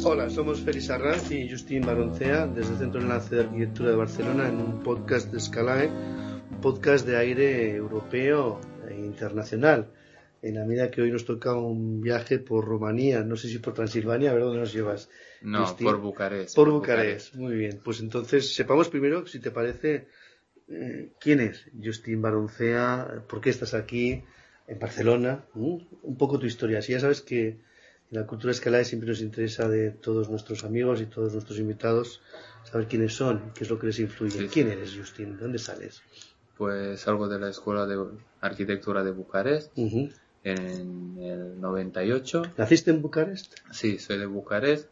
Hola, somos Félix Arranz y Justín Baroncea desde el Centro de Enlace de Arquitectura de Barcelona en un podcast de Scalae, un podcast de aire europeo e internacional. En la medida que hoy nos toca un viaje por Rumanía, no sé si por Transilvania, a ver dónde nos llevas. No, Justín. por Bucarest. Por Bucarest, muy bien. Pues entonces sepamos primero, si te parece, quién es Justín Baroncea, por qué estás aquí en Barcelona, un poco tu historia. Si ya sabes que en la cultura Scalae siempre nos interesa de todos nuestros amigos y todos nuestros invitados saber quiénes son, qué es lo que les influye. Sí, ¿Quién sí. eres, Justín? ¿De dónde sales? Pues salgo de la Escuela de Arquitectura de Bucarest Uh-huh. en el 98. ¿Naciste en Bucarest? Sí, soy de Bucarest.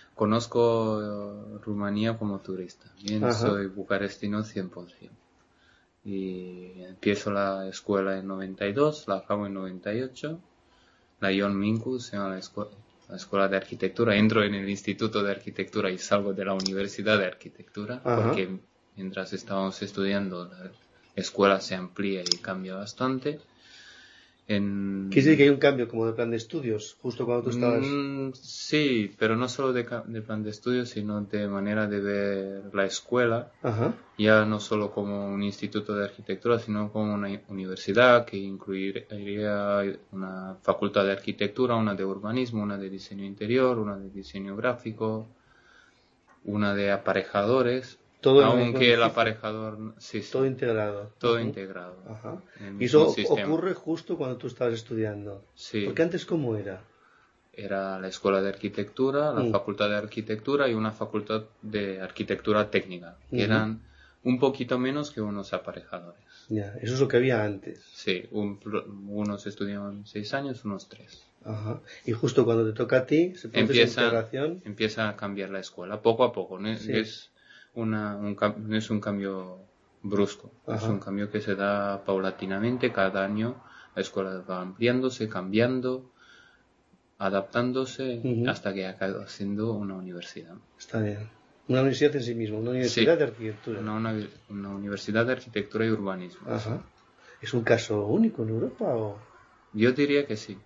Conozco Rumanía como turista. Bien, Ajá. soy bucarestino 100%. Y empiezo la escuela en 92, la acabo en 98. La Ion Mincu se llama la escuela de arquitectura. Entro en el Instituto de Arquitectura y salgo de la Universidad de Arquitectura. Ajá. Porque mientras estábamos estudiando la escuela se amplía y cambia bastante. Quiere decir que hay un cambio como de plan de estudios, justo cuando tú estabas... Sí, pero no solo de plan de estudios, sino de manera de ver la escuela. Ajá. Ya no solo como un instituto de arquitectura, sino como una universidad que incluiría una facultad de arquitectura, una de urbanismo, una de diseño interior, una de diseño gráfico, una de aparejadores. Todo en el mismo Aunque el edificio. aparejador, sí, Todo integrado. todo Ujú. integrado. Ajá. En el Y eso mismo sistema. ocurre justo cuando tú estabas estudiando. Sí. Porque antes, ¿cómo era? Era la escuela de arquitectura, la facultad de arquitectura y una facultad de arquitectura técnica, que eran un poquito menos que unos aparejadores. Ya, eso es lo que había antes. Sí, unos estudiaban 6 años, unos 3. Ajá. Y justo cuando te toca a ti, se produce esa integración. Empieza a cambiar la escuela, poco a poco. No Sí. no es un cambio brusco, Ajá. es un cambio que se da paulatinamente. Cada año la escuela va ampliándose, cambiando, adaptándose, hasta que acaba siendo una universidad. Está bien. Una universidad en sí misma, una universidad de arquitectura. Una universidad de arquitectura y urbanismo. Ajá. ¿Es un caso único en Europa o...? Yo diría que sí.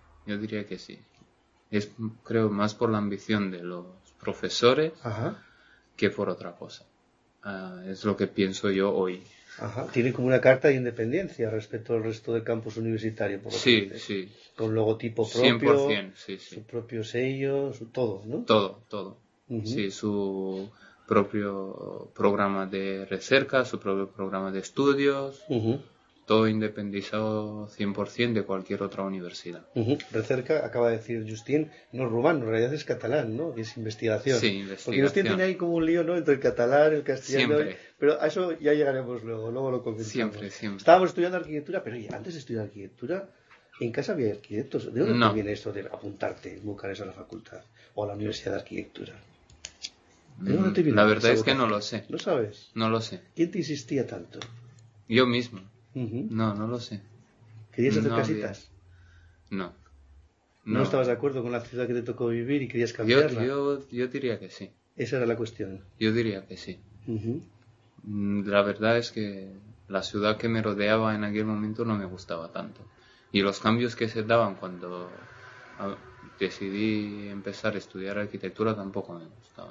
Es, creo, más por la ambición de los profesores que por otra cosa. Es lo que pienso yo hoy. Ajá. Tiene como una carta de independencia respecto al resto del campus universitario, por lo que dices. Sí. Con logotipo propio, 100%, sí. su propio sello, todo, ¿no? Todo. Sí, su propio programa de recerca, su propio programa de estudios, todo independizado 100% de cualquier otra universidad. Recerca, acaba de decir Justín, no es rumano, en realidad es catalán, ¿no? Que es investigación. Sí, investigación. Porque Justín tiene ahí como un lío, ¿no? Entre el catalán, el castellano. Siempre. Pero a eso ya llegaremos luego lo comentamos. Siempre. Estábamos estudiando arquitectura, pero oye, antes de estudiar arquitectura, en casa había arquitectos. ¿De dónde te viene esto de apuntarte en Bucarest a la facultad o a la Universidad de Arquitectura? ¿De dónde te viene? La verdad es que no lo sé. ¿No sabes? No lo sé. ¿Quién te insistía tanto? Yo mismo. No lo sé. ¿Querías hacer casitas? No. ¿No estabas de acuerdo con la ciudad que te tocó vivir y querías cambiarla? Yo diría que sí. Esa era la cuestión. Yo diría que sí. La verdad es que la ciudad que me rodeaba en aquel momento no me gustaba tanto. Y los cambios que se daban cuando decidí empezar a estudiar arquitectura tampoco me gustaban.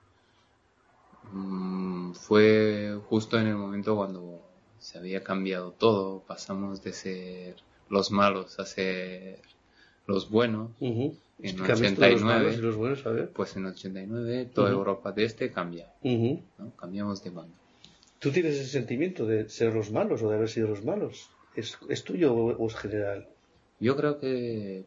Fue justo en el momento cuando se había cambiado todo. Pasamos de ser los malos a ser los buenos. En 89, los malos y los buenos, a ver. Pues en 89 toda Europa de este cambia. ¿No? Cambiamos de bando. ¿Tú tienes ese sentimiento de ser los malos o de haber sido los malos? ¿Es tuyo o es general? Yo creo que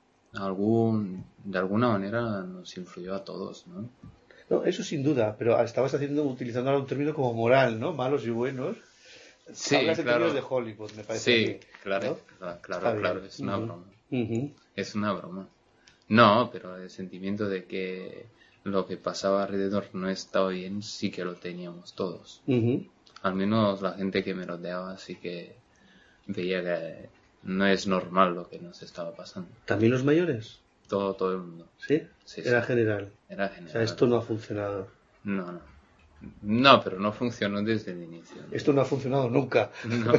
de alguna manera nos influyó a todos, ¿no? No, eso sin duda, pero estabas utilizando ahora un término como moral, ¿no? Malos y buenos. Sí, hablas de claro. términos de Hollywood, me parece. Sí, claro, ¿no? claro, es una broma. Es una broma. No, pero el sentimiento de que lo que pasaba alrededor no estaba bien sí que lo teníamos todos. Al menos la gente que me rodeaba sí que veía que no es normal lo que nos estaba pasando. ¿También los mayores? Todo el mundo. ¿Sí? Era general. Era general. O sea, esto no ha funcionado. No, pero no funcionó desde el inicio. Esto no ha funcionado nunca.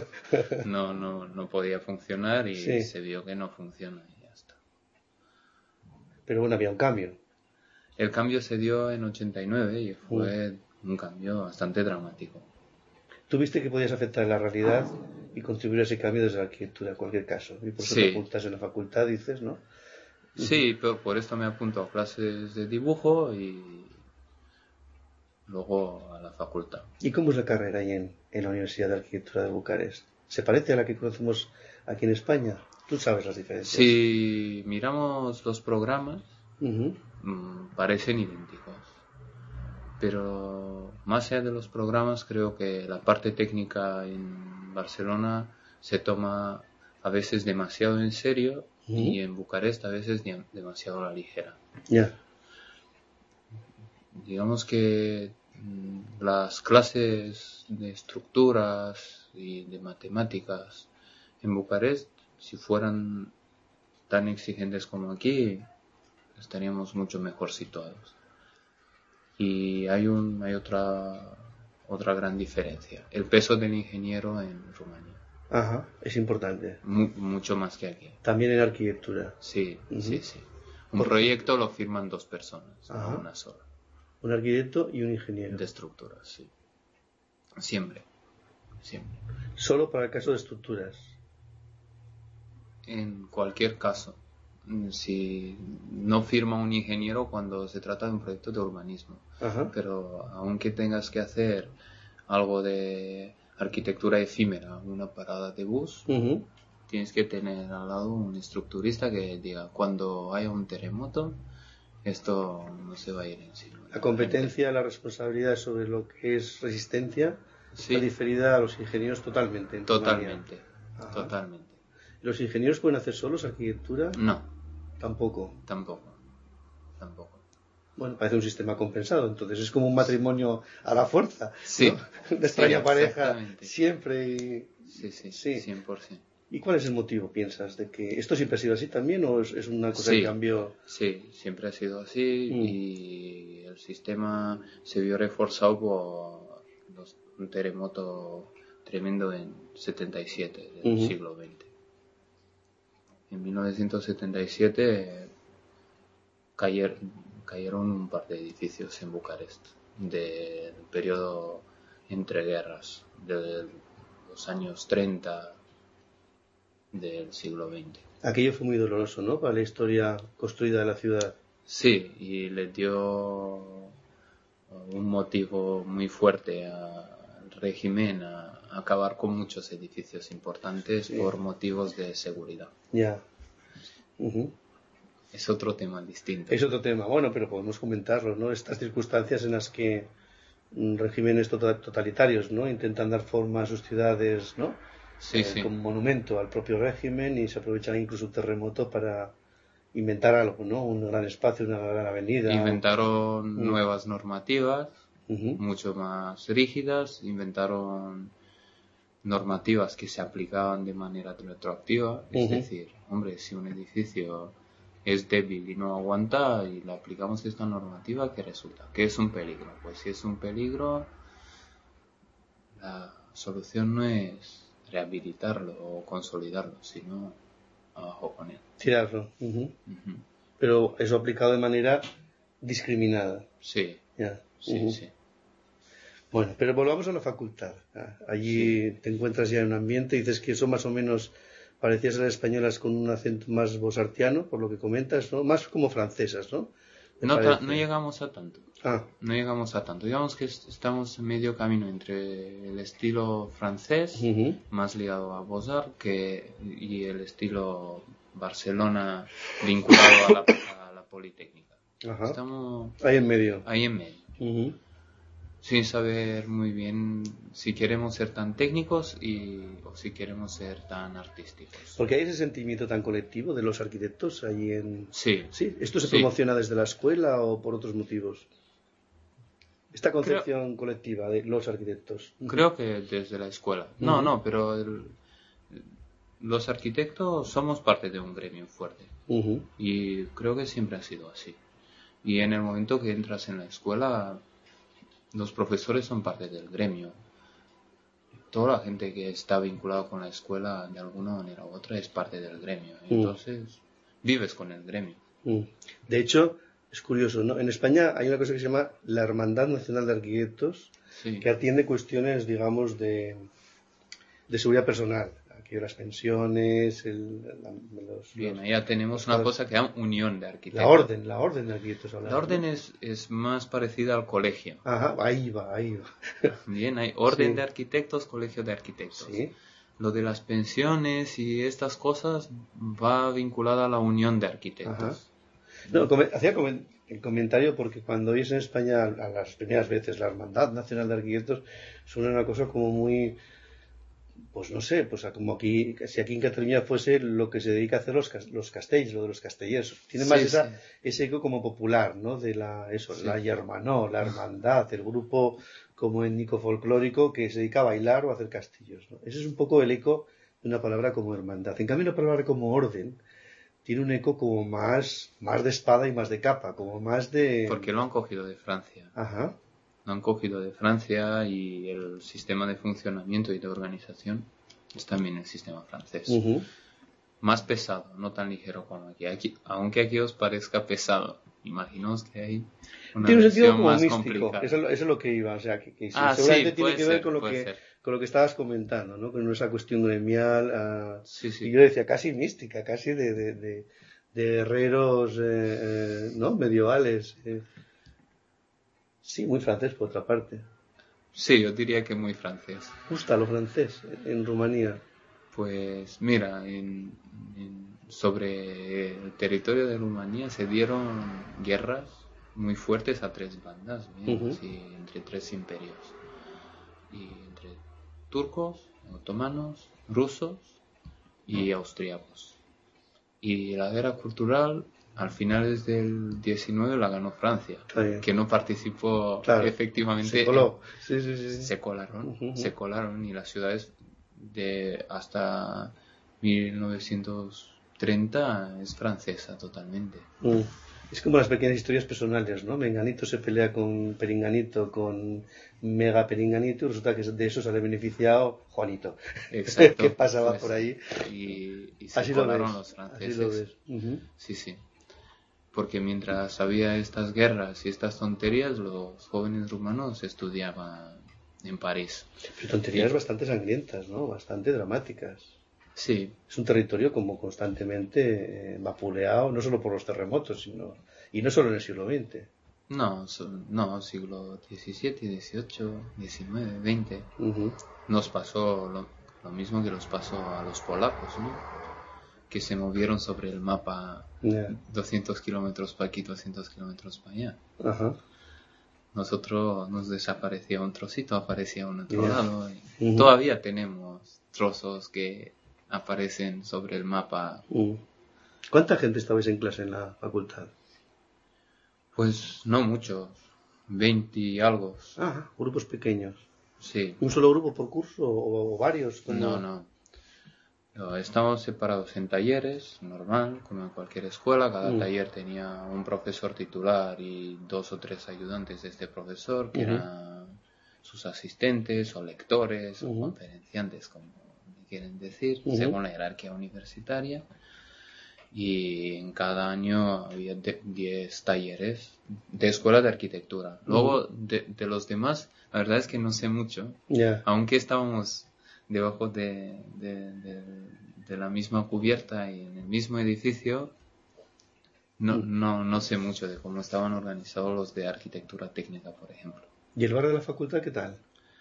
No podía funcionar y se vio que no funciona y ya está. Pero bueno, había un cambio. El cambio se dio en 89 y fue un cambio bastante dramático. ¿Tuviste que podías afectar la realidad y contribuir a ese cambio desde la arquitectura, en cualquier caso? Y por eso te apuntas en la facultad, dices, ¿no? Sí, pero por esto me apunto a clases de dibujo y luego a la facultad. ¿Y cómo es la carrera ahí en la Universidad de Arquitectura de Bucarest? ¿Se parece a la que conocemos aquí en España? Tú sabes las diferencias. Si miramos los programas, parecen idénticos. Pero más allá de los programas, creo que la parte técnica en Barcelona se toma a veces demasiado en serio y en Bucarest a veces demasiado a la ligera. Ya. Digamos que las clases de estructuras y de matemáticas en Bucarest, si fueran tan exigentes como aquí, estaríamos mucho mejor situados. Y hay otra gran diferencia, el peso del ingeniero en Rumanía. Ajá, es importante. Mucho más que aquí. También en arquitectura. Sí, sí. Un proyecto lo firman 2 personas, no una sola. Un arquitecto y un ingeniero. De estructuras, sí. Siempre. Solo para el caso de estructuras. En cualquier caso, si no firma un ingeniero cuando se trata de un proyecto de urbanismo. Ajá. Pero aunque tengas que hacer algo de arquitectura efímera, una parada de bus, tienes que tener al lado un estructurista que diga, cuando haya un terremoto, esto no se va a ir en sí. La competencia, la responsabilidad sobre lo que es resistencia está diferida a los ingenieros totalmente. Totalmente. ¿Los ingenieros pueden hacer solos arquitectura? No. Tampoco. Bueno, parece un sistema compensado, entonces es como un matrimonio a la fuerza. Sí. ¿No? De extraña pareja siempre. Sí, 100%. ¿Y cuál es el motivo, piensas, de que esto siempre ha sido así también o es una cosa que cambió? Sí, siempre ha sido así y el sistema se vio reforzado por un terremoto tremendo en 77 del siglo XX. En 1977 cayeron un par de edificios en Bucarest del periodo entre guerras de los años 30 del siglo XX. Aquello fue muy doloroso, ¿no? Para la historia construida de la ciudad. Sí, y le dio un motivo muy fuerte al régimen a acabar con muchos edificios importantes por motivos de seguridad. Ya. Es otro tema distinto. Es otro tema, bueno, pero podemos comentarlo, ¿no? Estas circunstancias en las que regímenes totalitarios, ¿no? Intentan dar forma a sus ciudades, ¿no? Como monumento al propio régimen y se aprovechan incluso un terremoto para inventar algo, ¿no? Un gran espacio, una gran avenida. Inventaron nuevas normativas, mucho más rígidas, inventaron normativas que se aplicaban de manera retroactiva, es decir, hombre, si un edificio es débil y no aguanta y le aplicamos esta normativa, ¿qué resulta? ¿Qué es un peligro? Pues si es un peligro, la solución no es rehabilitarlo o consolidarlo, sino abajo con él. Tirarlo. Pero eso aplicado de manera discriminada. Sí. Sí. Bueno, pero volvamos a la facultad. Allí te encuentras ya en un ambiente, dices que son más o menos parecidas a las españolas con un acento más bosartiano, por lo que comentas, ¿no? Más como francesas, ¿no? No llegamos a tanto. No llegamos a tanto. Digamos que estamos en medio camino entre el estilo francés, más ligado a Beaux-Arts, y el estilo Barcelona vinculado a la Politécnica. Estamos ahí en medio. Sin saber muy bien si queremos ser tan técnicos o si queremos ser tan artísticos. Porque hay ese sentimiento tan colectivo de los arquitectos allí en... Sí. ¿Esto se promociona desde la escuela o por otros motivos? Esta concepción colectiva de los arquitectos. Creo que desde la escuela. No, pero los arquitectos somos parte de un gremio fuerte. Y creo que siempre ha sido así. Y en el momento que entras en la escuela, los profesores son parte del gremio. Toda la gente que está vinculada con la escuela de alguna manera u otra es parte del gremio. Entonces, vives con el gremio. De hecho, Es curioso, ¿no? En España hay una cosa que se llama la Hermandad Nacional de Arquitectos, Sí. que atiende cuestiones, digamos, de seguridad personal. Aquí las pensiones, Bien, allá tenemos una cosa que se llama Unión de Arquitectos. La orden de arquitectos. La orden es más parecida al colegio. Ajá, ahí va. Bien, hay orden Sí. de arquitectos, colegio de arquitectos. Sí. Lo de las pensiones y estas cosas va vinculada a la Unión de Arquitectos. Ajá. No, hacía el comentario porque cuando oyes en España a las primeras veces la Hermandad Nacional de Arquitectos suena una cosa como muy, pues no sé, pues como aquí, si aquí en Cataluña fuese lo que se dedica a hacer los castells, lo de los castellers. Tiene más Sí, sí. ese eco como popular, ¿no? De Sí. la yermanó, la hermandad, el grupo como étnico folclórico que se dedica a bailar o a hacer castillos, ¿no? Ese es un poco el eco de una palabra como hermandad. En cambio, una palabra como orden tiene un eco como más de espada y más de capa, como más de... Porque lo han cogido de Francia. Ajá. Lo han cogido de Francia y el sistema de funcionamiento y de organización es también el sistema francés. Uh-huh. Más pesado, no tan ligero como aquí. Aunque aquí os parezca pesado, imaginaos que hay una tiene un sentido versión como más místico. complicada. Eso es lo que iba, o sea, que Sí, seguramente tiene que ver ser. con lo que estabas comentando, ¿no? Con esa cuestión gremial, Sí. y yo decía casi mística, casi de herreros, ¿no? Medievales. Sí, muy francés por otra parte. Sí, yo diría que muy francés. Gusta lo francés en Rumanía. Pues mira, sobre el territorio de Rumanía se dieron guerras muy fuertes a tres bandas, bien, Uh-huh. así, entre tres imperios. Y entre turcos, otomanos, rusos y austriacos. Y la guerra cultural, al finales del 19 la ganó Francia, que no participó efectivamente. Se coló. Sí. Se colaron, Uh-huh. se colaron y las ciudades de hasta 1930 es francesa totalmente. Es como las pequeñas historias personales, ¿no? Menganito se pelea con Peringanito, con Mega Peringanito, y resulta que de eso sale beneficiado Juanito. Exacto. ¿Qué pasaba por ahí? Y se así colaron los franceses. Así lo ves. Uh-huh. Sí. Porque mientras había estas guerras y estas tonterías, los jóvenes rumanos estudiaban en París. Pero tonterías bastante sangrientas, ¿no? Bastante dramáticas. Sí. Es un territorio como constantemente vapuleado, no solo por los terremotos, y no solo en el siglo XX. No, siglo XVII, XVIII, XIX, XX. Uh-huh. Nos pasó lo mismo que nos pasó a los polacos, ¿no? Que se movieron sobre el mapa 200 kilómetros para aquí, 200 kilómetros para allá. Uh-huh. Nosotros nos desaparecía un trocito, aparecía un otro lado. Y todavía tenemos trozos que aparecen sobre el mapa. ¿Cuánta gente estabais en clase en la facultad? Pues no muchos, 20 y algo. Grupos pequeños. Sí. ¿Un solo grupo por curso o varios? No. Estamos separados en talleres, normal, como en cualquier escuela. Cada taller tenía un profesor titular y 2 o 3 ayudantes de este profesor, que eran sus asistentes o lectores o conferenciantes, como quieren decir, según la jerarquía universitaria. Y en cada año había 10 talleres de escuela de arquitectura. Luego, de los demás, la verdad es que no sé mucho, aunque estábamos debajo de la misma cubierta y en el mismo edificio, no sé mucho de cómo estaban organizados los de arquitectura técnica, por ejemplo. ¿Y el bar de la facultad qué tal?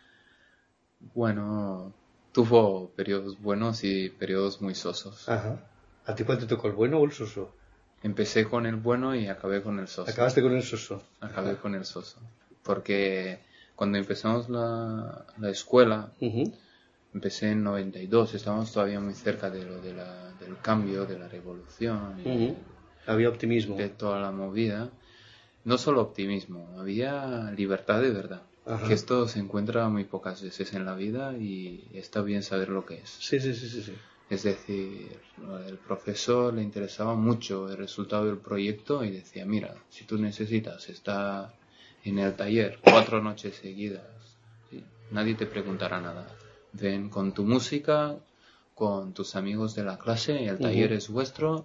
Bueno, tuvo periodos buenos y periodos muy sosos. Ajá. ¿A ti cuál te tocó, el bueno o el soso? Empecé con el bueno y acabé con el soso. ¿Acabaste con el soso? Acabé con el soso. Porque cuando empezamos la escuela, empecé en 92, estábamos todavía muy cerca de lo del cambio, de la revolución. Había optimismo. De toda la movida. No solo optimismo, había libertad de verdad. Ajá. Que esto se encuentra muy pocas veces en la vida y está bien saber lo que es. Sí. Es decir, el profesor le interesaba mucho el resultado del proyecto y decía, mira, si tú necesitas estar en el taller 4 noches seguidas, ¿sí? Nadie te preguntará nada. Ven con tu música, con tus amigos de la clase, el taller es vuestro,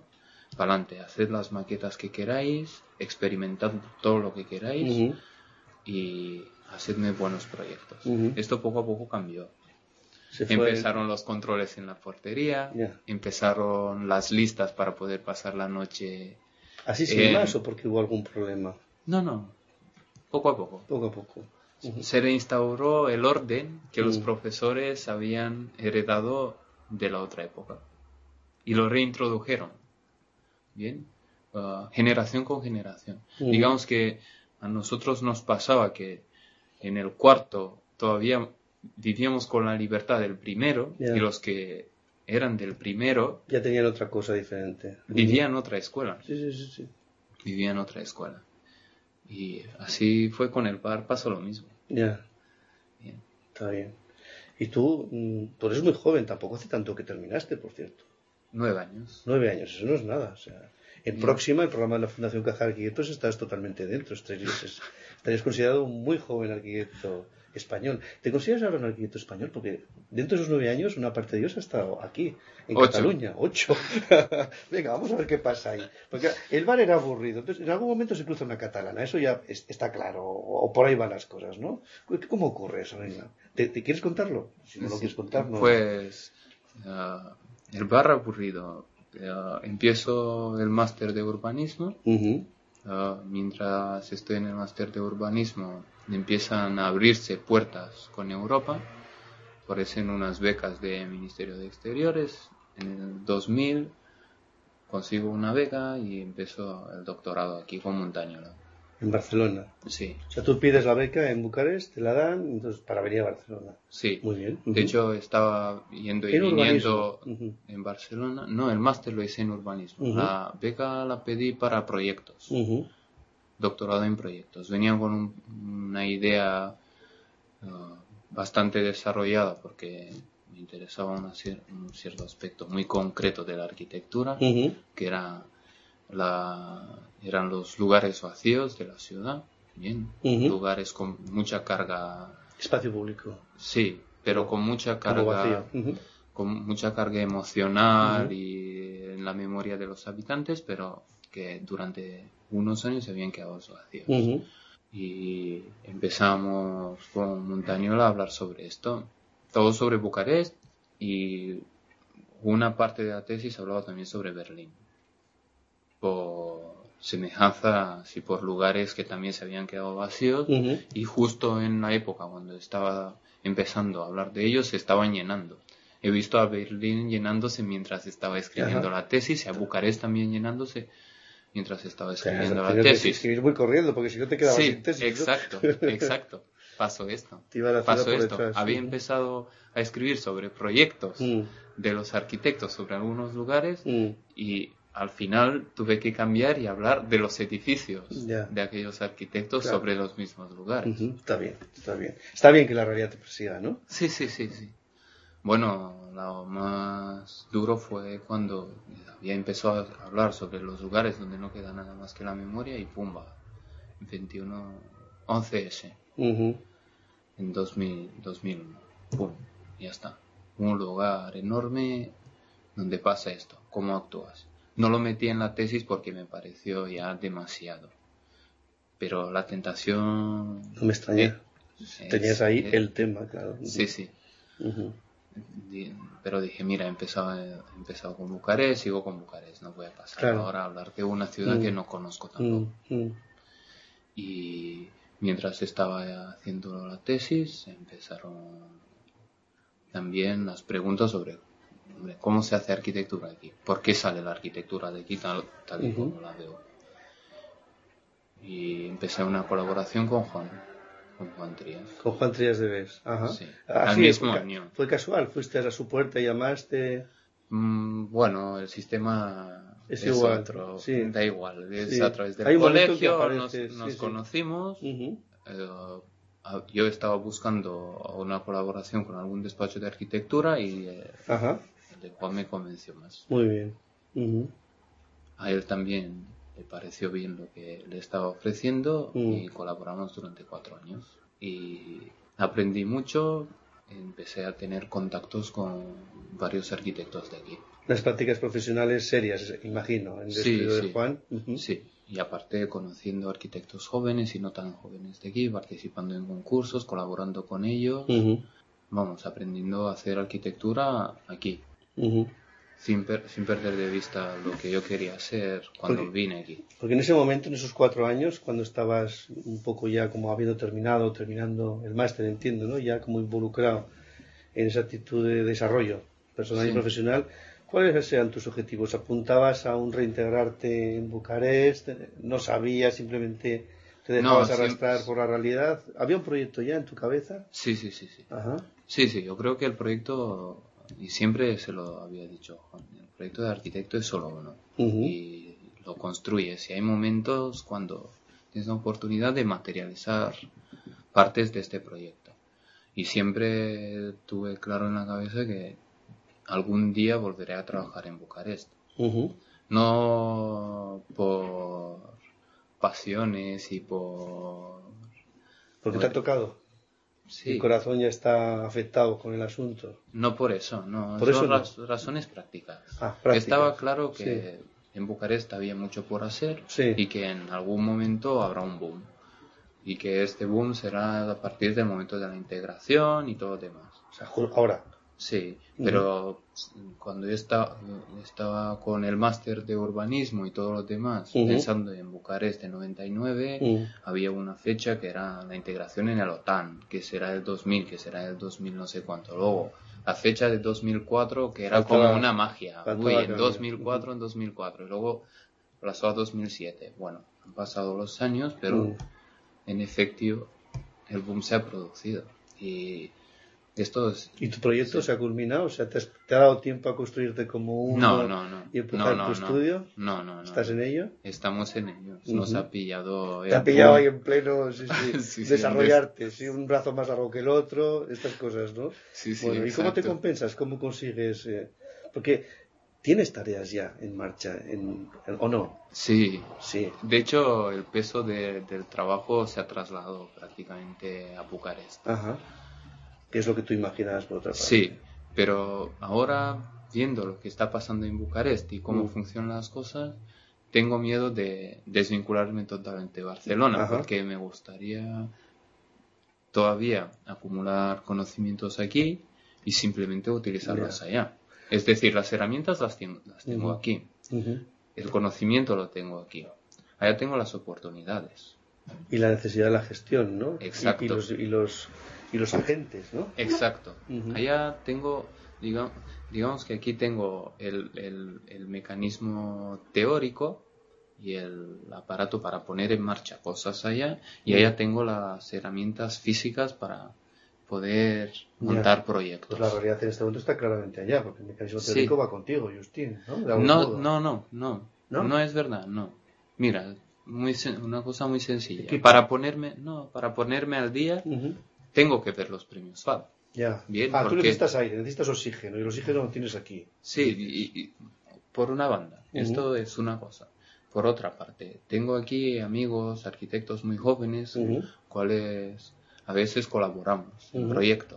para adelante, haced las maquetas que queráis, experimentad todo lo que queráis y hacedme buenos proyectos. Esto poco a poco cambió. Empezaron los controles en la portería, empezaron las listas para poder pasar la noche. ¿Así sin más o porque hubo algún problema? No, poco a poco. Poco a poco. Se reinstauró el orden que los profesores habían heredado de la otra época y lo reintrodujeron. Bien, generación con generación. Digamos que a nosotros nos pasaba que en el cuarto todavía vivíamos con la libertad del primero y los que eran del primero ya tenían otra cosa diferente. Vivían en otra escuela. Sí. Vivían en otra escuela. Y así fue con el bar, pasó lo mismo. Ya. Bien. Está bien. Y tú eres muy joven, tampoco hace tanto que terminaste, por cierto. 9 años. 9 años, eso no es nada. O sea, en Próxima, el programa de la Fundación Caja de Arquitectos, estás totalmente dentro. Estarías considerado un muy joven arquitecto español. ¿Te consideras ahora un arquitecto español? Porque dentro de esos 9 años, una parte de ellos ha estado aquí, en 8. Cataluña. 8. Venga, vamos a ver qué pasa ahí. Porque el bar era aburrido. Entonces, en algún momento se cruza una catalana. Eso ya está claro. O por ahí van las cosas, ¿no? ¿Cómo ocurre eso? Venga. ¿Te quieres contarlo? Si no lo quieres contar, no. Pues el bar aburrido. Empiezo el máster de urbanismo. Mientras estoy en el máster de urbanismo, empiezan a abrirse puertas con Europa. Aparecen unas becas del Ministerio de Exteriores. En el 2000 consigo una beca y empiezo el doctorado aquí con Montañola. En Barcelona. Sí. O sea, tú pides la beca en Bucarest, te la dan, entonces para venir a Barcelona. Sí. Muy bien. De hecho, estaba yendo y viniendo en Barcelona. No, el máster lo hice en urbanismo. La beca la pedí para proyectos. Doctorado en proyectos. Venían con una idea bastante desarrollada porque me interesaba un cierto aspecto muy concreto de la arquitectura, que eran los lugares vacíos de la ciudad, bien, lugares con mucha carga. Espacio público. Sí, pero con mucha carga, con mucha carga emocional y en la memoria de los habitantes, pero que durante unos años se habían quedado vacíos. Y empezamos con Montañola a hablar sobre esto, todo sobre Bucarest, y una parte de la tesis hablaba también sobre Berlín, por semejanza, sí, por lugares que también se habían quedado vacíos, y justo en la época cuando estaba empezando a hablar de ellos se estaban llenando. He visto a Berlín llenándose mientras estaba escribiendo la tesis, y a Bucarest también llenándose mientras estaba escribiendo la tesis. Escribir muy corriendo, porque si no te quedabas sin tesis. Exacto. Pasó esto. Había empezado a escribir sobre proyectos de los arquitectos sobre algunos lugares y al final tuve que cambiar y hablar de los edificios de aquellos arquitectos sobre los mismos lugares. Está bien. Está bien que la realidad te persiga, ¿no? Sí. Bueno, lo más duro fue cuando había empezado a hablar sobre los lugares donde no queda nada más que la memoria y pumba, 11S, en 2001, pum, ya está. Un lugar enorme donde pasa esto, ¿cómo actúas? No lo metí en la tesis porque me pareció ya demasiado, pero la tentación... No me extraña. Tenías ahí el tema, claro. Sí. Pero dije, mira, he empezado con Bucarest, sigo con Bucarest, no voy a pasar ahora a hablar de una ciudad que no conozco tampoco. Y mientras estaba haciendo la tesis, empezaron también las preguntas sobre cómo se hace arquitectura aquí, por qué sale la arquitectura de aquí tal y como la veo. Y empecé una colaboración con Juan Trías. Con Juan Trías de Bes. Sí. Al mismo año. ¿Fue casual? ¿Fuiste a su puerta y llamaste? Bueno, el sistema es igual. Otro. Sí. Da igual. Es a través del Hay colegio, nos conocimos. Yo estaba buscando una colaboración con algún despacho de arquitectura y el de Juan me convenció más. Muy bien. A él también le pareció bien lo que le estaba ofreciendo y colaboramos durante 4 años. Y aprendí mucho, empecé a tener contactos con varios arquitectos de aquí. Las prácticas profesionales serias, imagino, en el estudio de Juan. Sí, y aparte conociendo arquitectos jóvenes y no tan jóvenes de aquí, participando en concursos, colaborando con ellos, vamos, aprendiendo a hacer arquitectura aquí, sin perder de vista lo que yo quería hacer cuando vine aquí. Porque en ese momento, en esos 4 años, cuando estabas un poco ya como habiendo terminando el máster, entiendo, ¿no? Ya como involucrado en esa actitud de desarrollo personal y profesional, ¿cuáles eran tus objetivos? ¿Apuntabas a un reintegrarte en Bucarest? ¿No sabías? ¿Simplemente te dejabas arrastrar por la realidad? ¿Había un proyecto ya en tu cabeza? Sí. Ajá. Sí, yo creo que el proyecto, y siempre se lo había dicho Juan, el proyecto de arquitecto es solo uno. Y lo construyes. Y hay momentos cuando tienes la oportunidad de materializar partes de este proyecto. Y siempre tuve claro en la cabeza que algún día volveré a trabajar en Bucarest. No por pasiones y por... Porque te ha tocado. Sí. El corazón ya está afectado con el asunto. No por eso, no. Por eso son razones prácticas. Prácticas. Estaba claro que en Bucarest había mucho por hacer y que en algún momento habrá un boom. Y que este boom será a partir del momento de la integración y todo lo demás. O sea, ahora. Sí, pero cuando yo estaba con el máster de urbanismo y todo lo demás, pensando en Bucarest de 99, había una fecha que era la integración en el OTAN, que será el 2000, que será el 2000 no sé cuánto. Luego, la fecha de 2004, que era como una magia. Uy, en 2004, en 2004. Y luego pasó a 2007. Bueno, han pasado los años, pero en efectivo el boom se ha producido. Y tu proyecto se ha culminado? O sea, ¿te ha dado tiempo a construirte como uno y empujar tu estudio? No. ¿Estás en ello? Estamos en ello. Nos ha pillado... Te ha pillado ahí en pleno desarrollarte, un brazo más largo que el otro, estas cosas, ¿no? Bueno, ¿y cómo te compensas? ¿Cómo consigues...? Porque tienes tareas ya en marcha, ¿o no? Sí. De hecho, el peso del trabajo se ha trasladado prácticamente a Bucarest. Ajá. ¿Qué es lo que tú imaginabas por otra parte? Sí, pero ahora, viendo lo que está pasando en Bucarest y cómo funcionan las cosas, tengo miedo de desvincularme totalmente de Barcelona, porque me gustaría todavía acumular conocimientos aquí y simplemente utilizarlos allá. Es decir, las herramientas las tengo aquí. El conocimiento lo tengo aquí. Allá tengo las oportunidades. Y la necesidad de la gestión, ¿no? Exacto. Y los agentes, ¿no? Exacto. Allá tengo, digamos que aquí tengo el mecanismo teórico y el aparato para poner en marcha cosas allá, y allá tengo las herramientas físicas para poder montar proyectos. Pues la realidad en este momento está claramente allá, porque el mecanismo teórico va contigo, Justín, ¿no? No es verdad, no. Mira, una cosa muy sencilla. Para ponerme al día, tengo que ver los premios FAD. Ya. Bien, tú necesitas aire, necesitas oxígeno, y el oxígeno lo tienes aquí. Sí, y por una banda, esto es una cosa. Por otra parte, tengo aquí amigos, arquitectos muy jóvenes, cuales a veces colaboramos en proyectos.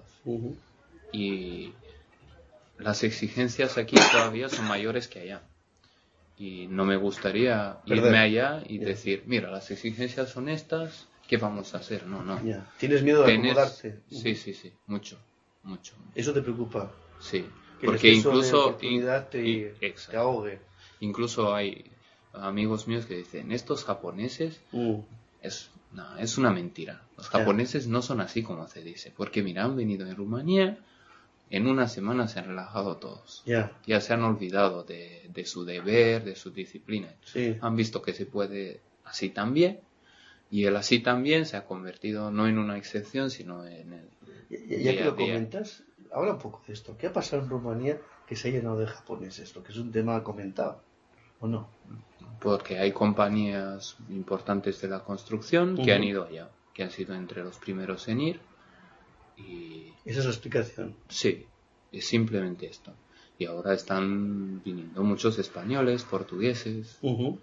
Y las exigencias aquí todavía son mayores que allá. Y no me gustaría irme allá y decir, mira, las exigencias son estas, ¿qué vamos a hacer? No. ¿Tienes miedo de acomodarte? Sí, mucho. ¿Eso te preocupa? Sí, que porque incluso te ahogue. Incluso hay amigos míos que dicen, estos japoneses es una mentira. Los japoneses no son así como se dice, porque mira, han venido en Rumanía, en una semana se han relajado todos. Ya se han olvidado de su deber, de su disciplina. Han visto que se puede así también, y el así también se ha convertido no en una excepción, sino en el ya que lo comentas, habla un poco de esto. ¿Qué ha pasado en Rumanía que se ha llenado de japoneses? Lo que es un tema comentado, ¿o no? Porque hay compañías importantes de la construcción que han ido allá, que han sido entre los primeros en ir. Y esa es la explicación. Sí, es simplemente esto. Y ahora están viniendo muchos españoles, portugueses.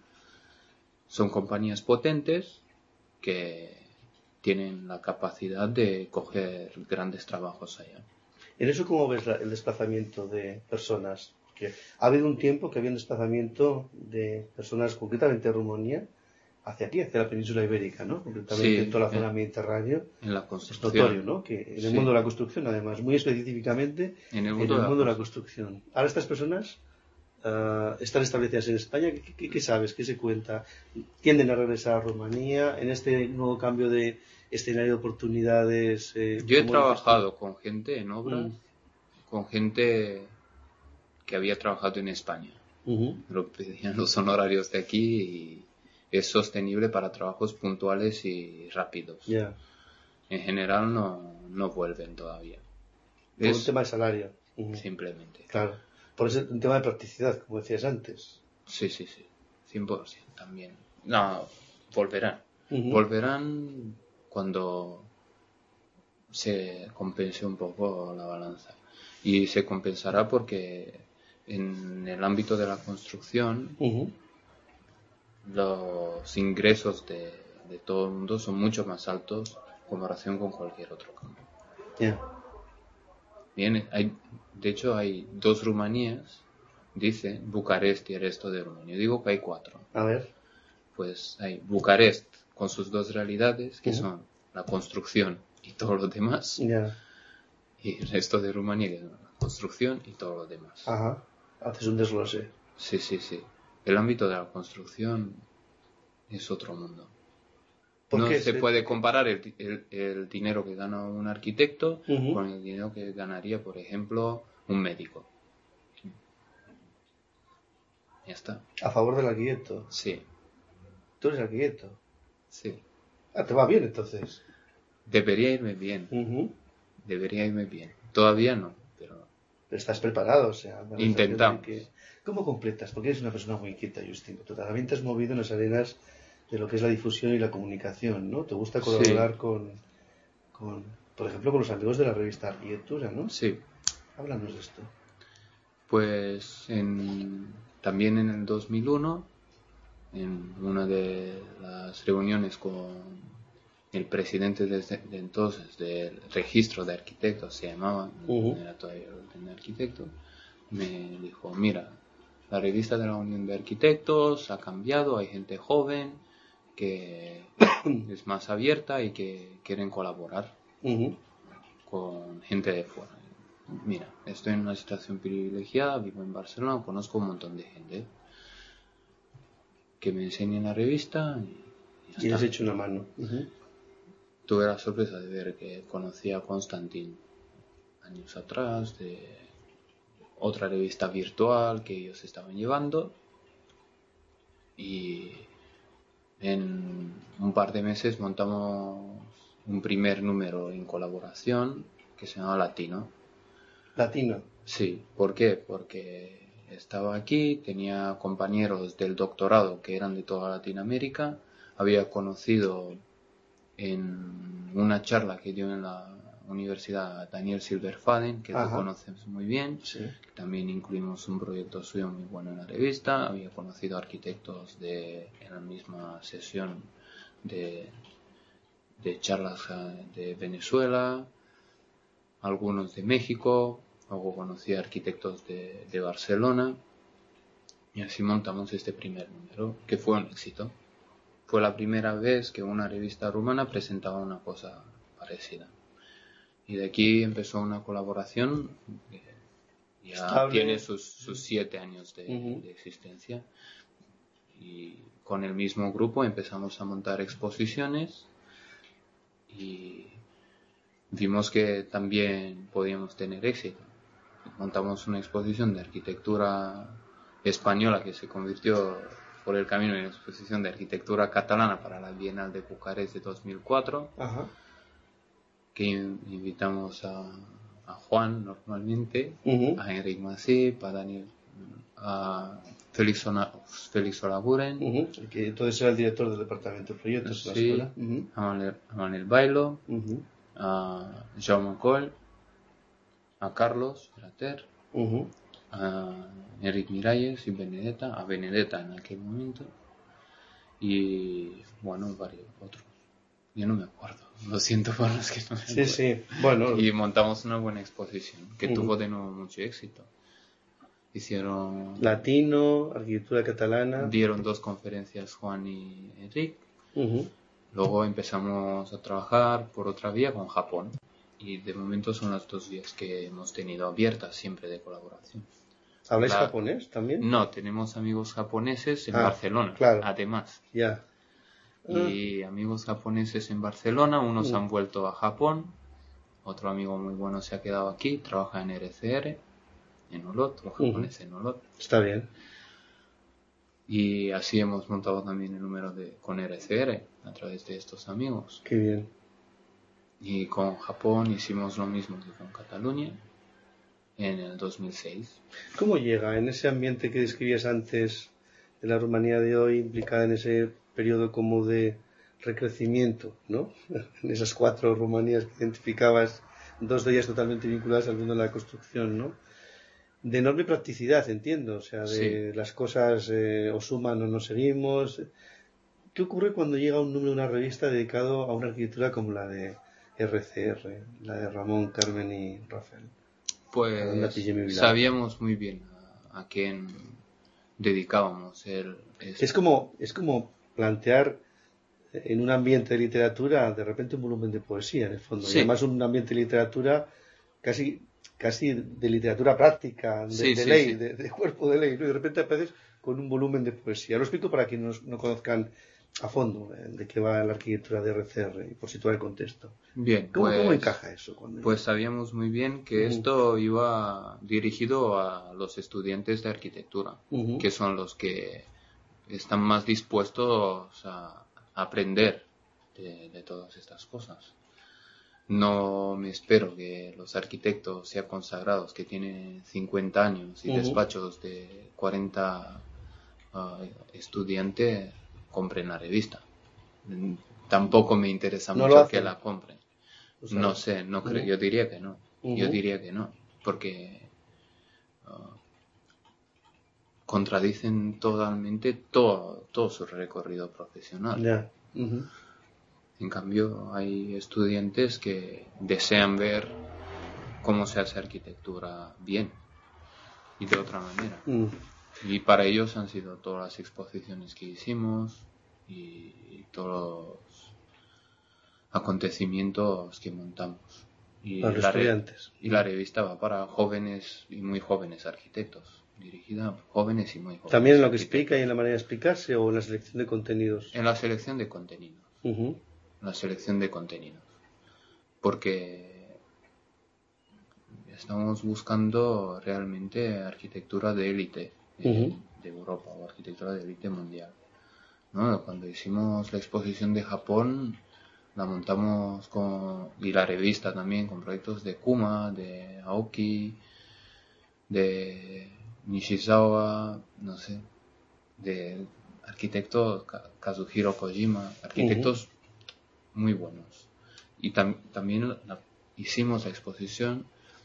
Son compañías potentes que tienen la capacidad de coger grandes trabajos allá. ¿En eso cómo ves el desplazamiento de personas? Porque ha habido un tiempo que había un desplazamiento de personas, concretamente de Rumanía, hacia aquí, hacia la península ibérica, ¿no? Concretamente Sí, en toda la zona mediterránea. en la Es notorio, construcción. ¿no? Que en el Sí, mundo de la construcción, además, muy específicamente en el en mundo el de la mundo de la construcción. construcción. Ahora estas personas están establecidas en España. ¿Qué sabes? ¿Qué se cuenta? ¿Tienden a regresar a Rumanía en este nuevo cambio de escenario de oportunidades? Yo he ¿Cómo dices tú? trabajado con gente en obras, Mm, con gente que había trabajado en España. ujú, Lo pedían los honorarios de aquí y es sostenible para trabajos puntuales y rápidos. ya. En general no vuelven todavía. Por un Es tema de salario. Ujú, simplemente. claro. Por ese un tema de practicidad, como decías antes. Sí, sí, sí. 100% también. No, volverán. Ujú, Volverán cuando se compense un poco la balanza. Y se compensará porque en el ámbito de la construcción ujú, los ingresos de todo el mundo son mucho más altos en comparación con cualquier otro campo. ya. Bien, de hecho hay dos Rumanías, dice Bucarest y el resto de Rumanía. Yo digo que hay cuatro. A ver. Pues hay Bucarest con sus dos realidades, que Ujú, son la construcción y todo lo demás, ya. y el resto de Rumanía, que es la construcción y todo lo demás. Ajá. Haces un desglose. Sí, sí, sí. El ámbito de la construcción es otro mundo. ¿Por No qué? se puede comparar el dinero que gana un arquitecto Ujú, con el dinero que ganaría, por ejemplo, un médico. Ya está. a favor del arquitecto. Sí, Tú eres arquitecto. sí. Ah, te va bien entonces. Debería irme bien. Ujú. Debería irme bien. Todavía no, pero Pero estás preparado, o sea, da la sensación de que... intentamos. ¿Cómo completas? Porque eres una persona muy inquieta, Justin. Tú también te has movido en las arenas de lo que es la difusión y la comunicación, ¿no? Te gusta Sí, colaborar por ejemplo, con los amigos de la revista Arquitectura, ¿no? sí. Háblanos de esto. Pues también en el 2001, en una de las reuniones con el presidente de entonces del registro de arquitectos, se llamaba, no Ujú. era todavía el orden de arquitectos, me dijo, mira, la revista de la Unión de Arquitectos ha cambiado, hay gente joven que es más abierta y que quieren colaborar Ujú. con gente de fuera. Mira, estoy en una situación privilegiada, vivo en Barcelona, conozco un montón de gente que me enseñen la revista y ya Y le has está. hecho una mano. Ujú. Tuve la sorpresa de ver que conocía a Constantin años atrás, de otra revista virtual que ellos estaban llevando, y en un par de meses montamos un primer número en colaboración que se llama Latino. Latino. Sí, ¿por qué? Porque estaba aquí, tenía compañeros del doctorado que eran de toda Latinoamérica, había conocido en una charla que dio en la universidad Daniel Silverfaden, que tú Ajá. conoces muy bien, Sí. que también incluimos un proyecto suyo muy bueno en la revista, había conocido arquitectos en la misma sesión de, de charlas de Venezuela, algunos de México, luego conocí a arquitectos de Barcelona, y así montamos este primer número, que fue un éxito. Fue la primera vez que una revista rumana presentaba una cosa parecida. Y de aquí empezó una colaboración que ya tiene Estable. sus 7 años Ujú. de existencia. Y con el mismo grupo empezamos a montar exposiciones y vimos que también podíamos tener éxito. Montamos una exposición de arquitectura española que se convirtió por el camino en exposición de arquitectura catalana para la Bienal de Bucarest de 2004, Ajá. que invitamos a Juan normalmente, Ujú. a Enric Masip, a Daniel, a Félix Olaguren, Ujú. El que entonces era el director del departamento de proyectos en la sí, escuela. Ujú. a Manel Bailo, Ujú. a Jaume McColl, a Carlos Frater, Ujú. a Enric Miralles y a Benedetta en aquel momento, y bueno, varios otros. Yo no me acuerdo. Lo siento por los que no me acuerdo. Sí, sí. Bueno. Y montamos una buena exposición que tuvo de nuevo mucho éxito. Hicieron... Latino, arquitectura catalana. Dieron 2 conferencias Juan y Enrique. Luego empezamos a trabajar por otra vía con Japón. Y de momento son las 2 vías que hemos tenido abiertas siempre de colaboración. ¿Habláis japonés también? No, tenemos amigos japoneses en Barcelona, claro. además. Ya. Y amigos japoneses en Barcelona, unos han vuelto a Japón, otro amigo muy bueno se ha quedado aquí, trabaja en RCR, en Olot, los japoneses en Olot. Está bien. Y así hemos montado también el número con RCR a través de estos amigos. Qué bien. Y con Japón hicimos lo mismo que con Cataluña en el 2006. ¿Cómo llega en ese ambiente que describías antes de la Rumanía de hoy, implicada en ese periodo como de recrecimiento, ¿no? En esas 4 Rumanías que identificabas, 2 de ellas totalmente vinculadas al mundo de la construcción, ¿no? De enorme practicidad, entiendo, o sea, de las cosas o suman o no seguimos. ¿Qué ocurre cuando llega un número de una revista dedicado a una arquitectura como la de RCR, la de Ramón, Carmen y Rafael? Pues sabíamos muy bien a quién dedicábamos. Es como plantear en un ambiente de literatura de repente un volumen de poesía, en el fondo. Sí. Y además un ambiente de literatura casi de literatura práctica, de ley, de cuerpo de ley, ¿no? Y de repente apareces con un volumen de poesía. Lo explico para quienes no conozcan a fondo de qué va la arquitectura de RCR y por situar el contexto. Bien, ¿Cómo encaja eso? Pues sabíamos muy bien que esto iba dirigido a los estudiantes de arquitectura, que son los que están más dispuestos a aprender de todas estas cosas. No me espero que los arquitectos ya consagrados que tienen 50 años y despachos de 40 estudiantes compren la revista. Tampoco me interesa mucho que la compren. No sé, no creo, yo diría que no. Yo diría que no, porque contradicen totalmente todo su recorrido profesional. En cambio, hay estudiantes que desean ver cómo se hace arquitectura bien y de otra manera. Y para ellos han sido todas las exposiciones que hicimos y todos los acontecimientos que montamos. Y para los estudiantes. Y la revista va para jóvenes y muy jóvenes arquitectos, dirigida a jóvenes y muy jóvenes. ¿También en lo que explica y en la manera de explicarse o en la selección de contenidos? En la selección de contenidos. La selección de contenidos. Porque estamos buscando realmente arquitectura de élite de Europa o arquitectura de élite mundial. ¿No? Cuando hicimos la exposición de Japón, la montamos y la revista también con proyectos de Kuma, de Aoki, de Nishizawa, no sé, de arquitectos Kazuhiro Kojima, arquitectos muy buenos. Y también hicimos la exposición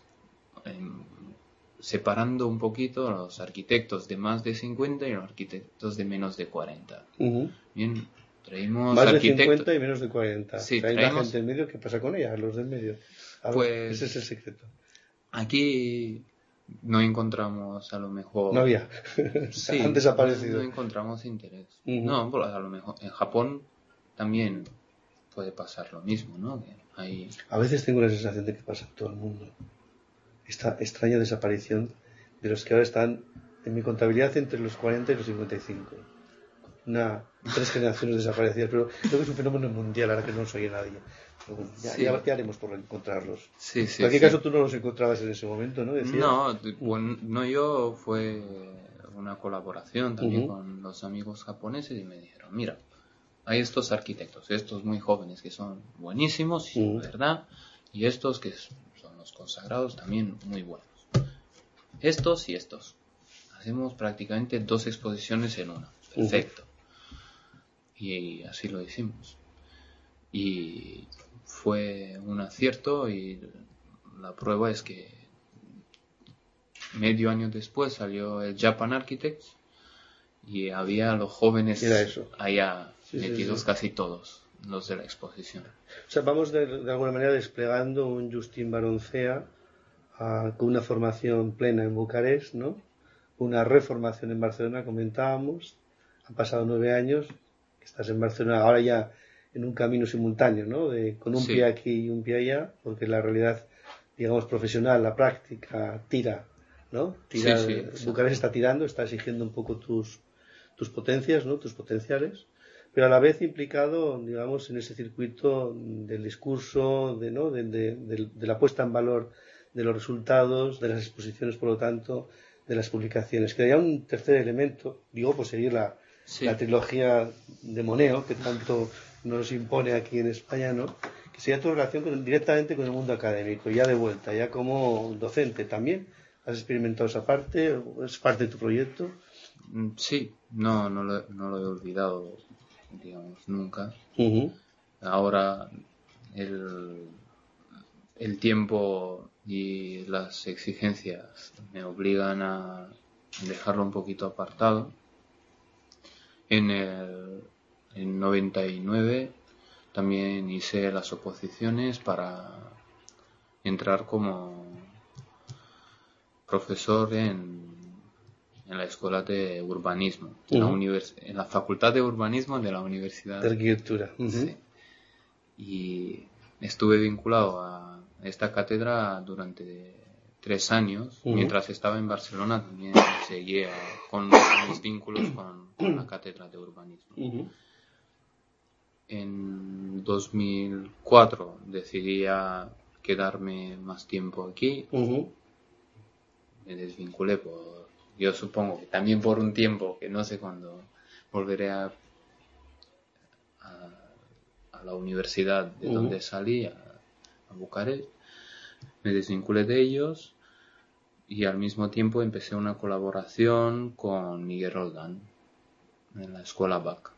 separando un poquito a los arquitectos de más de 50 y los arquitectos de menos de 40. Bien, traímos más de 50 y menos de 40. Sí, traemos la gente en medio, ¿qué pasa con ella? Los del medio. Pues ese es el secreto. Aquí no encontramos a lo mejor... No había. Sí, han desaparecido. No encontramos interés. No, a lo mejor en Japón también puede pasar lo mismo, ¿no? Que A veces tengo la sensación de que pasa en todo el mundo. Esta extraña desaparición de los que ahora están en mi contabilidad entre los 40 y los 55. 3 generaciones desaparecidas, pero creo que es un fenómeno mundial ahora que no nos oye nadie. Pero bueno, ya haremos por encontrarlos. En cualquier caso tú no los encontrabas en ese momento, ¿no? Decías. No yo, fue una colaboración también con los amigos japoneses y me dijeron, mira, hay estos arquitectos, estos muy jóvenes que son buenísimos, ¿verdad? Y estos que son los consagrados también muy buenos. Estos y estos. Hacemos prácticamente 2 exposiciones en una. Perfecto. Y así lo hicimos. Y fue un acierto y la prueba es que medio año después salió el Japan Architects y había los jóvenes allá metidos casi todos. los de la exposición. O sea, vamos de alguna manera desplegando un Justín Baroncea con una formación plena en Bucarest, ¿no? Una reformación en Barcelona, comentábamos. Han pasado 9 años que estás en Barcelona, ahora ya en un camino simultáneo, ¿no? Con un pie aquí y un pie allá, porque la realidad, digamos, profesional, la práctica, tira, ¿no? Bucarest está tirando, está exigiendo un poco tus potencias, ¿no? Tus potenciales, pero a la vez implicado, digamos, en ese circuito del discurso, de la puesta en valor de los resultados, de las exposiciones, por lo tanto, de las publicaciones. Quedaría un tercer elemento, digo, por seguir la trilogía de Moneo, que tanto nos impone aquí en España, ¿no? Que sería tu relación directamente con el mundo académico, ya de vuelta, ya como docente también. ¿Has experimentado esa parte? ¿Es parte de tu proyecto? Sí, no lo he olvidado, digamos, nunca. Uh-huh. Ahora el tiempo y las exigencias me obligan a dejarlo un poquito apartado. En 99 también hice las oposiciones para entrar como profesor en la escuela de urbanismo, en la facultad de urbanismo de la Universidad de Arquitectura. Sí. Y estuve vinculado a esta cátedra durante 3 años. Mientras estaba en Barcelona también seguía con mis vínculos con la cátedra de urbanismo. En 2004 decidí quedarme más tiempo aquí. Me desvinculé yo supongo que también por un tiempo que no sé cuándo volveré a la universidad de donde salí, a Bucarest. Me desvinculé de ellos y al mismo tiempo empecé una colaboración con Miguel Roldán en la escuela BAC.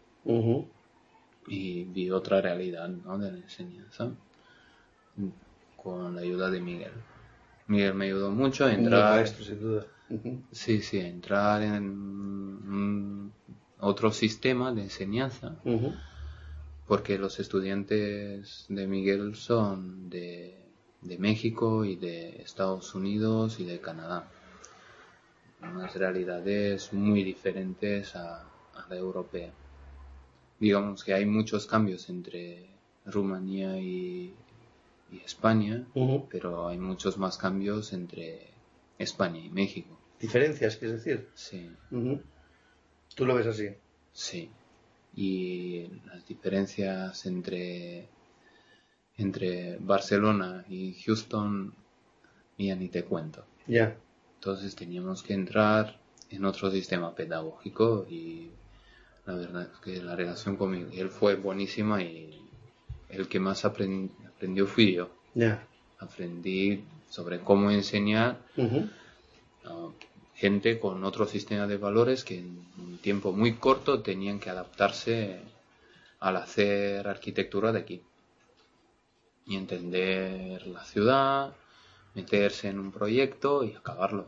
Y vi otra realidad, ¿no?, de la enseñanza con la ayuda de Miguel. Miguel me ayudó mucho a entrar. Maestro, sin duda. Sí, a entrar en otro sistema de enseñanza. Porque los estudiantes de Miguel son de México y de Estados Unidos y de Canadá. Unas realidades muy diferentes a la europea. Digamos que hay muchos cambios entre Rumanía y España, pero hay muchos más cambios entre España y México. ¿Diferencias, quieres decir? Sí. ¿Tú lo ves así? Sí. Y las diferencias entre Barcelona y Houston, ya ni te cuento. Ya. Entonces teníamos que entrar en otro sistema pedagógico y la verdad es que la relación con Miguel fue buenísima y el que más aprendió fui yo. Ya. Aprendí sobre cómo enseñar a gente con otro sistema de valores que en un tiempo muy corto tenían que adaptarse al hacer arquitectura de aquí y entender la ciudad, meterse en un proyecto y acabarlo.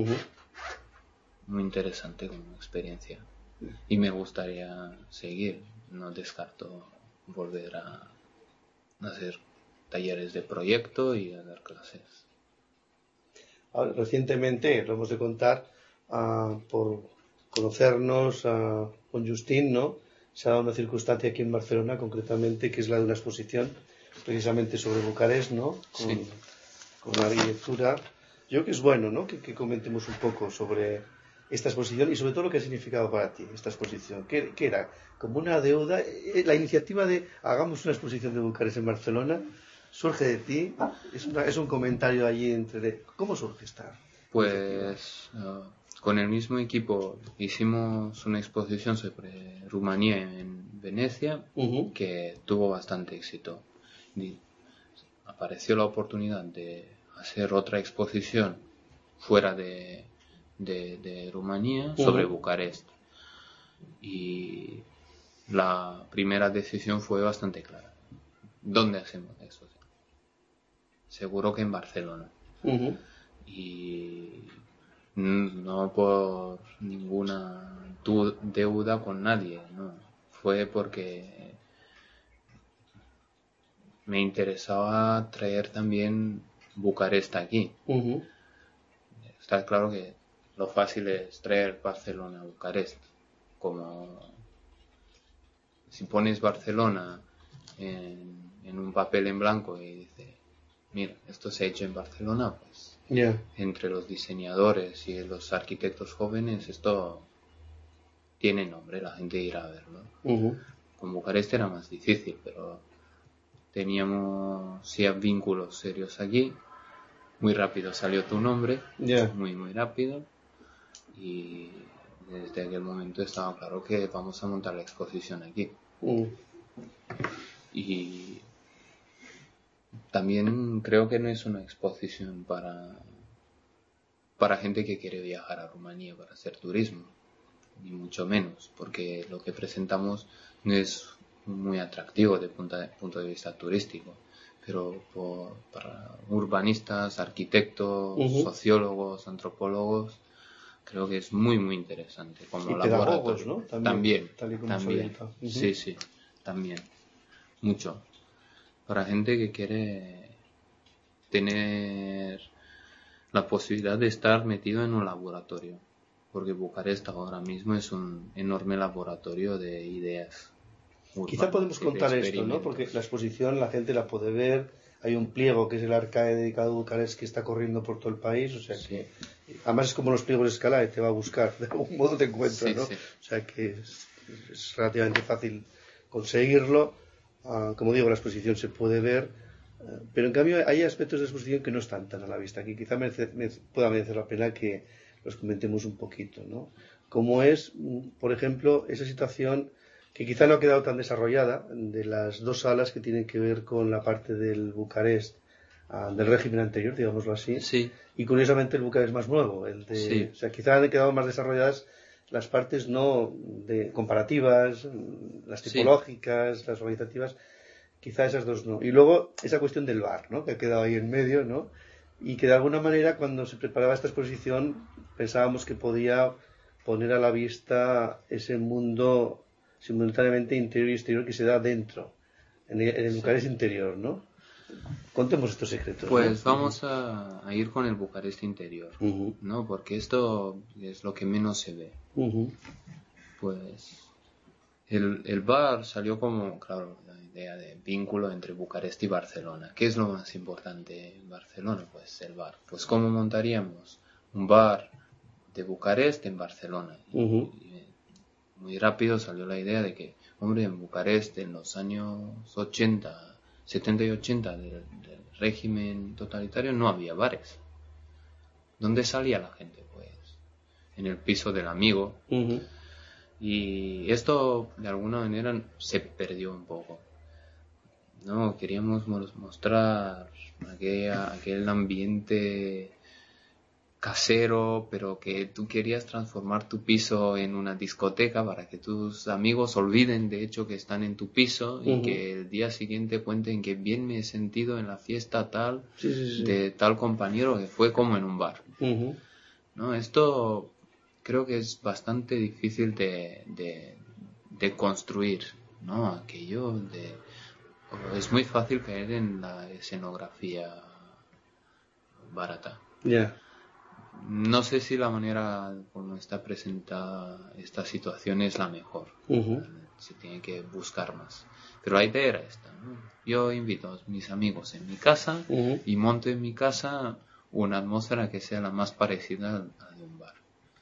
Muy interesante como experiencia y me gustaría seguir, no descarto volver a hacer talleres de proyecto y a dar clases. Ahora, recientemente, lo hemos de contar, por conocernos con Justín, ¿no? Se ha dado una circunstancia aquí en Barcelona, concretamente, que es la de una exposición precisamente sobre Bucarest, ¿no? Con la arquitectura. Yo creo que es bueno, ¿no?, que comentemos un poco sobre esta exposición y sobre todo lo que ha significado para ti esta exposición. ¿Qué era? ¿Como una deuda? La iniciativa de hagamos una exposición de Bucarest en Barcelona surge de ti, es un comentario allí ¿cómo surge esta pues con el mismo equipo hicimos una exposición sobre Rumanía en Venecia que tuvo bastante éxito y apareció la oportunidad de hacer otra exposición fuera de Rumanía sobre Bucarest y la primera decisión fue bastante clara. ¿Dónde hacemos eso? Seguro que en Barcelona. Y no por ninguna deuda con nadie, no. Fue porque me interesaba traer también Bucarest aquí. Está claro que lo fácil es traer Barcelona a Bucarest. Como si pones Barcelona en un papel en blanco y dices, mira, esto se ha hecho en Barcelona, pues entre los diseñadores y los arquitectos jóvenes esto tiene nombre, la gente irá a verlo. Con Bucarest era más difícil, pero teníamos sí vínculos serios aquí. Muy rápido salió tu nombre, muy muy rápido, y desde aquel momento estaba claro que vamos a montar la exposición aquí. Y también creo que no es una exposición para gente que quiere viajar a Rumanía para hacer turismo, ni mucho menos, porque lo que presentamos no es muy atractivo desde punto de vista turístico, pero para urbanistas, arquitectos, sociólogos, antropólogos, creo que es muy muy interesante como y pedagogos, laboratorio. ¿no? También, tal y como también. Sí, también. Mucho. Para gente que quiere tener la posibilidad de estar metido en un laboratorio, porque Bucarest ahora mismo es un enorme laboratorio de ideas urbanas. Quizá podemos contar esto, ¿no? Porque la exposición la gente la puede ver, hay un pliego que es el Arcae dedicado a Bucarest que está corriendo por todo el país, o sea que además es como los pliegos de Escalade, te va a buscar, de algún modo te encuentra, ¿no? O sea que es relativamente fácil conseguirlo. Como digo, la exposición se puede ver, pero en cambio hay aspectos de la exposición que no están tan a la vista. Aquí quizá pueda merecer la pena que los comentemos un poquito, ¿no? Como es, por ejemplo, esa situación que quizá no ha quedado tan desarrollada de las dos salas que tienen que ver con la parte del Bucarest, del régimen anterior, digámoslo así, y curiosamente el Bucarest más nuevo, o sea, quizá han quedado más desarrolladas las partes no de comparativas, las tipológicas, las organizativas, quizá esas dos no. Y luego esa cuestión del bar, ¿no? Que ha quedado ahí en medio, ¿no? Y que de alguna manera cuando se preparaba esta exposición pensábamos que podía poner a la vista ese mundo simultáneamente interior y exterior que se da dentro, en el Bucarest interior, ¿no? Contemos estos secretos. Pues vamos a ir con el Bucarest interior, ¿no? Porque esto es lo que menos se ve. Pues el bar salió como, claro, la idea de vínculo entre Bucarest y Barcelona. ¿Qué es lo más importante en Barcelona? Pues el bar. Pues ¿cómo montaríamos un bar de Bucarest en Barcelona? Y muy rápido salió la idea de que, hombre, en Bucarest en los años 80, 70 y 80 del régimen totalitario no había bares. ¿Dónde salía la gente? Pues en el piso del amigo. Y esto de alguna manera se perdió un poco. No, queríamos mostrar aquel ambiente casero, pero que tú querías transformar tu piso en una discoteca para que tus amigos olviden de hecho que están en tu piso y que el día siguiente cuenten que bien me he sentido en la fiesta tal de tal compañero que fue como en un bar. ¿No? Esto creo que es bastante difícil de construir, ¿no? Aquello es muy fácil caer en la escenografía barata. No sé si la manera como está presentada esta situación es la mejor. Se tiene que buscar más. Pero la idea era esta, ¿no? Yo invito a mis amigos en mi casa y monto en mi casa una atmósfera que sea la más parecida a la de un bar.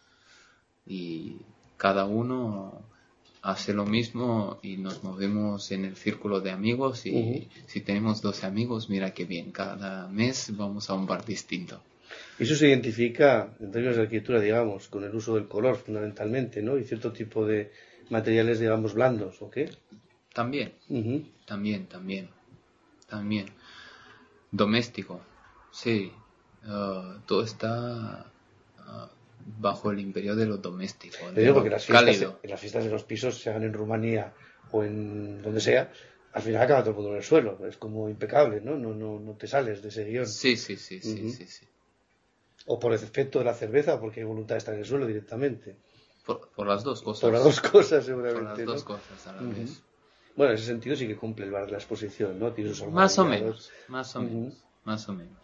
Y cada uno hace lo mismo y nos movemos en el círculo de amigos y si tenemos 12 amigos, mira qué bien, cada mes vamos a un bar distinto. Eso se identifica en términos de arquitectura, digamos, con el uso del color fundamentalmente, ¿no? Y cierto tipo de materiales, digamos, blandos, ¿o qué? También. Doméstico, sí. Todo está bajo el imperio de lo doméstico. Te digo porque las fiestas de los pisos, se hagan en Rumanía o en donde sea, al final acaba todo el mundo en el suelo. Es como impecable, ¿no? No te sales de ese guión. Sí. O por el efecto de la cerveza, porque hay voluntad de estar en el suelo directamente. Por las dos cosas. Por las dos cosas, seguramente. Por las dos cosas a la vez. Bueno, en ese sentido sí que cumple el bar de la exposición, ¿no? Tiene sus Más o almohadillados. menos, más o menos.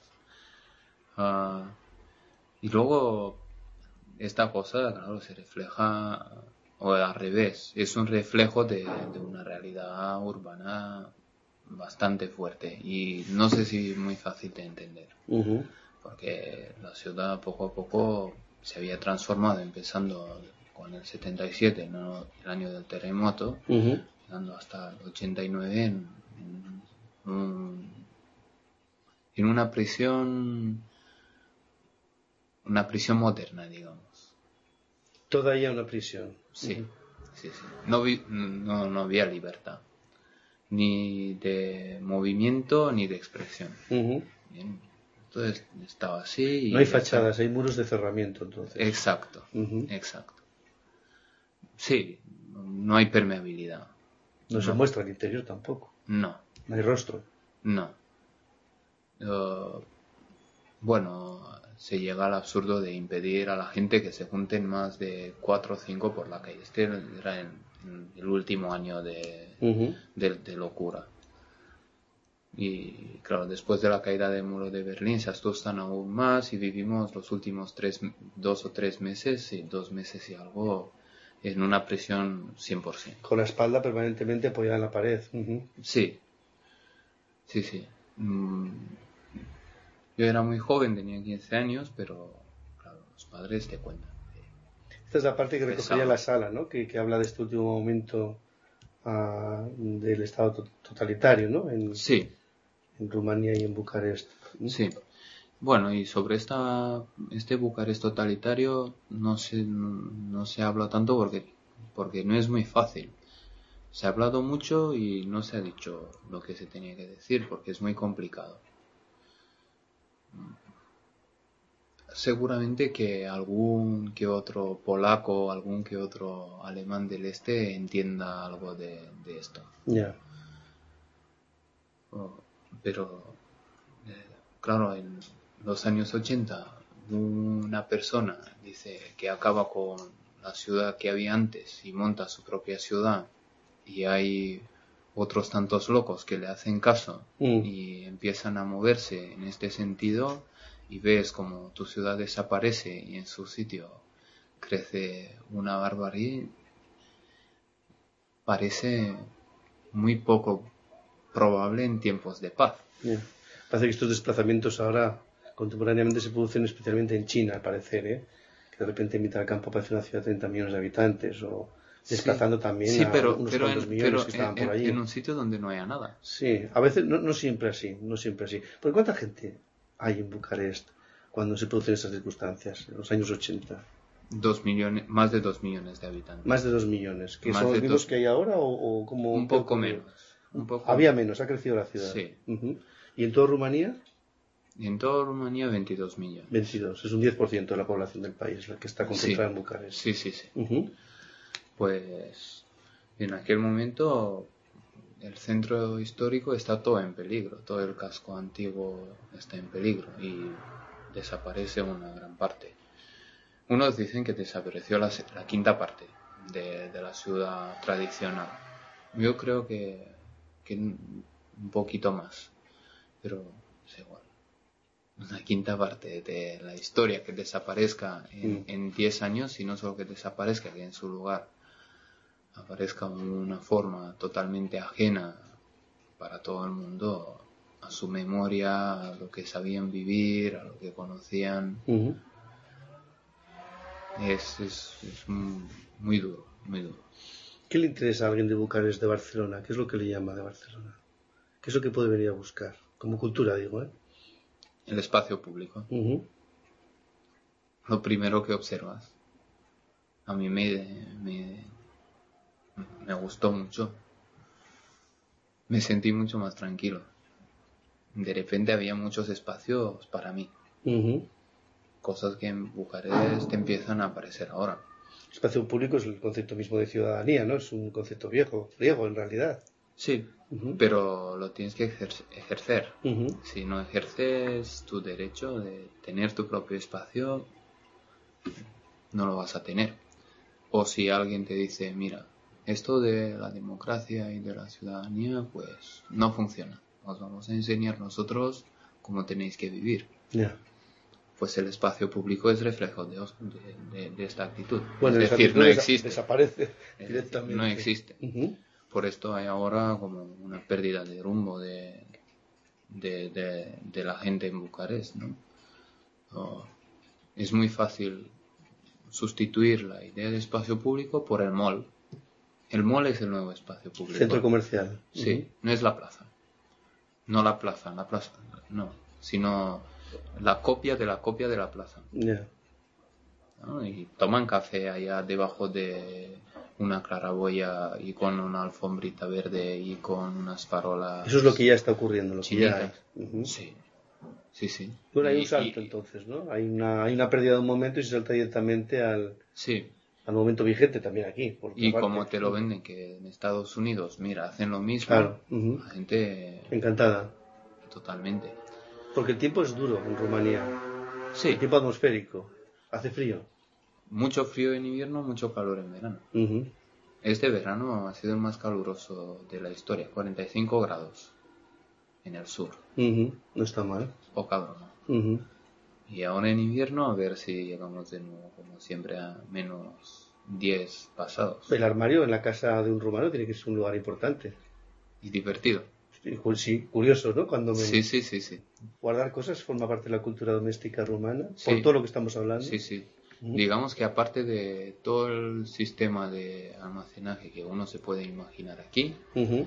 Y luego, esta cosa, claro, se refleja, o al revés, es un reflejo de una realidad urbana bastante fuerte y no sé si muy fácil de entender. Porque la ciudad poco a poco se había transformado, empezando con el 77, ¿no? El año del terremoto, llegando hasta el 89 en una prisión moderna, digamos. Todavía una prisión. Sí, sí, sí. No había libertad, ni de movimiento ni de expresión. Bien. Entonces estaba así. No hay fachadas, hay muros de cerramiento, entonces. Exacto, exacto. Sí, no hay permeabilidad. No se muestra el interior tampoco. No. No hay rostro. No. Bueno, se llega al absurdo de impedir a la gente que se junten más de 4 o 5 por la calle. Este era en el último año de locura. Y claro, después de la caída del muro de Berlín se asustan aún más y vivimos los últimos 2 o 3 meses y 2 meses y algo en una prisión 100%. Con la espalda permanentemente apoyada en la pared. Sí, sí, sí. Yo era muy joven, tenía 15 años, pero claro, los padres te cuentan. Esta es la parte que recogería la sala, ¿no? Que habla de este último momento del Estado totalitario, ¿no? Sí. En Rumanía y en Bucarest. Sí. Bueno, y sobre este Bucarest totalitario no se habla tanto porque no es muy fácil. Se ha hablado mucho y no se ha dicho lo que se tenía que decir porque es muy complicado. Seguramente que algún que otro polaco, algún que otro alemán del este entienda algo de esto. Ya. Pero, claro, en los años 80, una persona dice que acaba con la ciudad que había antes y monta su propia ciudad y hay otros tantos locos que le hacen caso y empiezan a moverse en este sentido y ves como tu ciudad desaparece y en su sitio crece una barbarie, parece muy poco probable en tiempos de paz. Yeah. Parece que estos desplazamientos ahora contemporáneamente se producen especialmente en China, al parecer, ¿eh? Que de repente en mitad del campo aparece una ciudad de 30 millones de habitantes o desplazando también a unos cuantos millones que estaban por allí. En un sitio donde no haya nada. Sí, a veces no siempre así, no siempre así. ¿Por cuánta gente hay en Bucarest cuando se producen esas circunstancias, en los años 80? 2 millones, más de 2 millones de habitantes. Más de 2 millones. ¿Que son los mismos que hay ahora o como un poco menos? Había menos, ha crecido la ciudad. Sí. ¿Y en toda Rumanía? Y en toda Rumanía 22 millones. 22, es un 10% de la población del país la que está concentrada en Bucarest. Sí. Pues en aquel momento el centro histórico está todo en peligro, todo el casco antiguo está en peligro y desaparece una gran parte. Unos dicen que desapareció la quinta parte de la ciudad tradicional. Yo creo que un poquito más, pero es igual. Una quinta parte de la historia que desaparezca en 10 años y no solo que desaparezca, que en su lugar aparezca una forma totalmente ajena para todo el mundo a su memoria, a lo que sabían vivir, a lo que conocían. Es muy duro, muy duro. ¿Qué le interesa a alguien de Bucarest de Barcelona? ¿Qué es lo que le llama de Barcelona? ¿Qué es lo que puede venir a buscar? Como cultura, digo, ¿eh? El espacio público. Lo primero que observas. A mí me gustó mucho. Me sentí mucho más tranquilo. De repente había muchos espacios para mí. Cosas que en Bucarest empiezan a aparecer ahora. Espacio público es el concepto mismo de ciudadanía, ¿no? Es un concepto viejo, griego en realidad. Sí, pero lo tienes que ejercer. Si no ejerces tu derecho de tener tu propio espacio, no lo vas a tener. O si alguien te dice, mira, esto de la democracia y de la ciudadanía, pues no funciona. Os vamos a enseñar nosotros cómo tenéis que vivir. Yeah. Pues el espacio público es reflejo de esta actitud. Bueno, es decir, no existe. Desaparece directamente. No existe. Por esto hay ahora como una pérdida de rumbo de la gente en Bucarest, ¿no? Es muy fácil sustituir la idea de espacio público por el mall. El mall es el nuevo espacio público. Centro comercial. Sí, no es la plaza. No la plaza, no, sino la copia de la plaza. Yeah. ¿No? Y toman café allá debajo de una claraboya y con una alfombrita verde y con unas farolas. Eso es lo que ya está ocurriendo, lo que ya hay. Sí. Bueno, hay un salto entonces, ¿no? Hay una pérdida de un momento y se salta directamente al momento vigente también aquí. Y como te lo venden, que en Estados Unidos, mira, hacen lo mismo, claro. La gente... encantada. Totalmente. Porque el tiempo es duro en Rumanía. Sí. El tiempo atmosférico. Hace frío. Mucho frío en invierno, mucho calor en verano. Este verano ha sido el más caluroso de la historia, 45 grados en el sur. No está mal. Poca broma. Y ahora en invierno a ver si llegamos de nuevo, como siempre, a menos 10 pasados. El armario en la casa de un rumano tiene que ser un lugar importante. Y divertido. Sí, curioso, ¿no? Sí. Guardar cosas forma parte de la cultura doméstica rumana, por todo lo que estamos hablando. Sí. Digamos que aparte de todo el sistema de almacenaje que uno se puede imaginar aquí,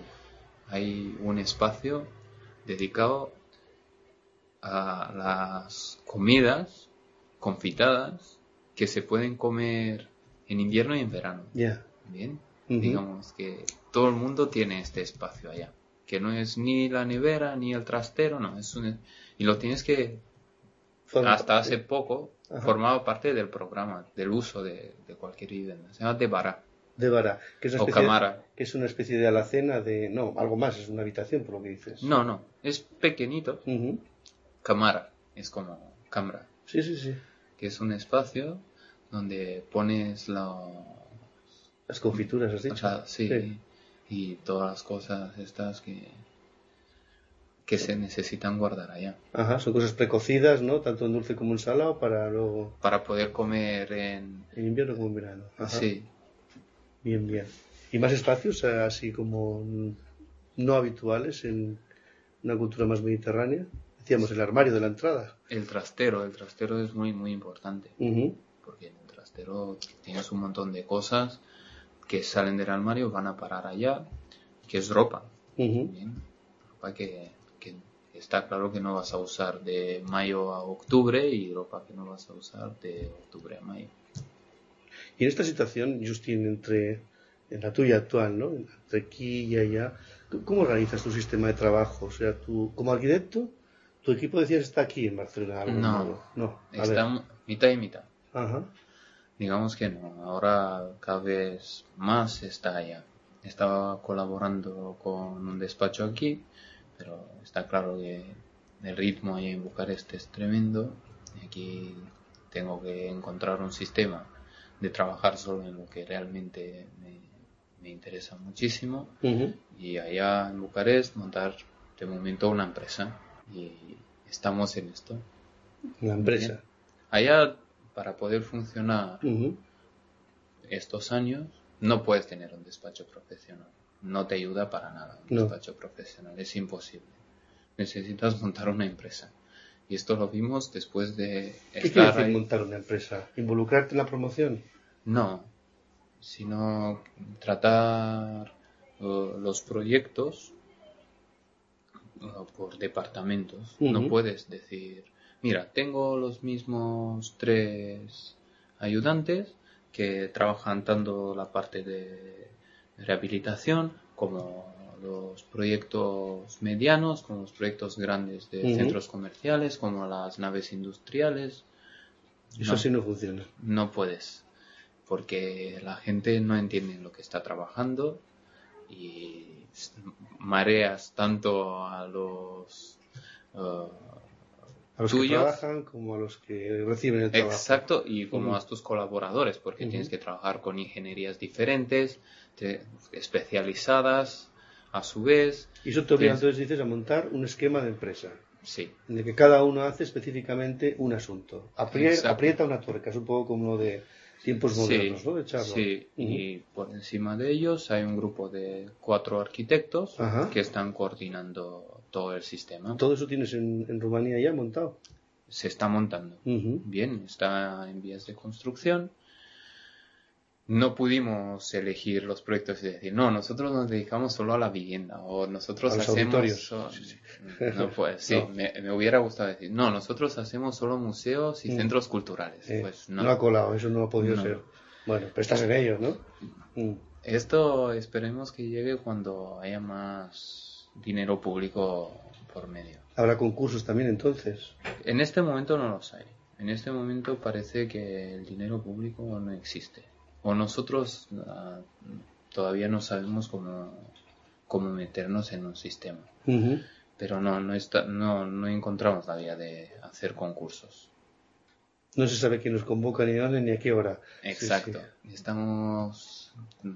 hay un espacio dedicado a las comidas confitadas que se pueden comer en invierno y en verano. Bien, digamos que todo el mundo tiene este espacio allá, que no es ni la nevera ni el trastero, no, y lo tienes que hasta hace poco formaba parte del programa, del uso de cualquier vivienda. Se llama Devara. Devara, que es una especie de alacena no, algo más, es una habitación por lo que dices. No, es pequeñito. Camara, es como cámara. Sí. Que es un espacio donde pones las confituras, has dicho. O sea, sí. Y todas las cosas estas que se necesitan guardar allá. Son cosas precocidas, ¿no? Tanto en dulce como en salado para poder comer en invierno como en verano. Sí. Bien. ¿Y más espacios así como no habituales en una cultura más mediterránea? Decíamos el armario de la entrada. El trastero es muy muy importante. Porque en el trastero tienes un montón de cosas que salen del armario, van a parar allá, que es ropa. Bien. Ropa que está claro que no vas a usar de mayo a octubre y ropa que no vas a usar de octubre a mayo. Y en esta situación, Justin, en la tuya actual, ¿no? Entre aquí y allá, ¿cómo organizas tu sistema de trabajo? O sea, tú, como arquitecto, tu equipo decías está aquí en Barcelona. No, está mitad y mitad. Digamos que no, ahora cada vez más está allá. Estaba colaborando con un despacho aquí, pero está claro que el ritmo ahí en Bucarest es tremendo. Aquí tengo que encontrar un sistema de trabajar solo en lo que realmente me interesa muchísimo. Y allá en Bucarest montar de momento una empresa. Y estamos en esto. La empresa. Bien. Allá, para poder funcionar estos años, no puedes tener un despacho profesional. No te ayuda para nada un despacho profesional. Es imposible. Necesitas montar una empresa. Y esto lo vimos después de estar ¿Qué quiere decir montar una empresa? ¿Involucrarte en la promoción? No, sino tratar los proyectos por departamentos. No puedes decir, mira, tengo los mismos 3 ayudantes que trabajan tanto la parte de rehabilitación como los proyectos medianos, como los proyectos grandes de centros comerciales, como las naves industriales. Eso sí no funciona. No puedes, porque la gente no entiende en lo que está trabajando y mareas tanto a los A los tuyos, que trabajan como a los que reciben el trabajo. Exacto, y como a tus colaboradores, porque tienes que trabajar con ingenierías diferentes, especializadas, a su vez. Y eso te obliga, entonces dices, a montar un esquema de empresa. Sí. En el que cada uno hace específicamente un asunto. Aprieta una tuerca, es un poco como lo de tiempos modernos, ¿no? De Charlotte. Sí, y por encima de ellos hay un grupo de 4 arquitectos que están coordinando todo el sistema. ¿Todo eso tienes en Rumanía ya montado? Se está montando. Bien, está en vías de construcción. No pudimos elegir los proyectos y decir, no, nosotros nos dedicamos solo a la vivienda o nosotros a los hacemos... auditorios. No, pues sí, no. Me hubiera gustado decir, no, nosotros hacemos solo museos y centros culturales. Pues no. No ha colado, eso no ha podido ser. Bueno, pero estás en ello, ¿no? Esto esperemos que llegue cuando haya más dinero público por medio. ¿Habrá concursos también entonces? En este momento no los hay. En este momento parece que el dinero público no existe. O nosotros todavía no sabemos cómo meternos en un sistema. Pero no encontramos la vía de hacer concursos. No se sabe quién nos convoca ni dónde ni a qué hora. Exacto. Sí. Estamos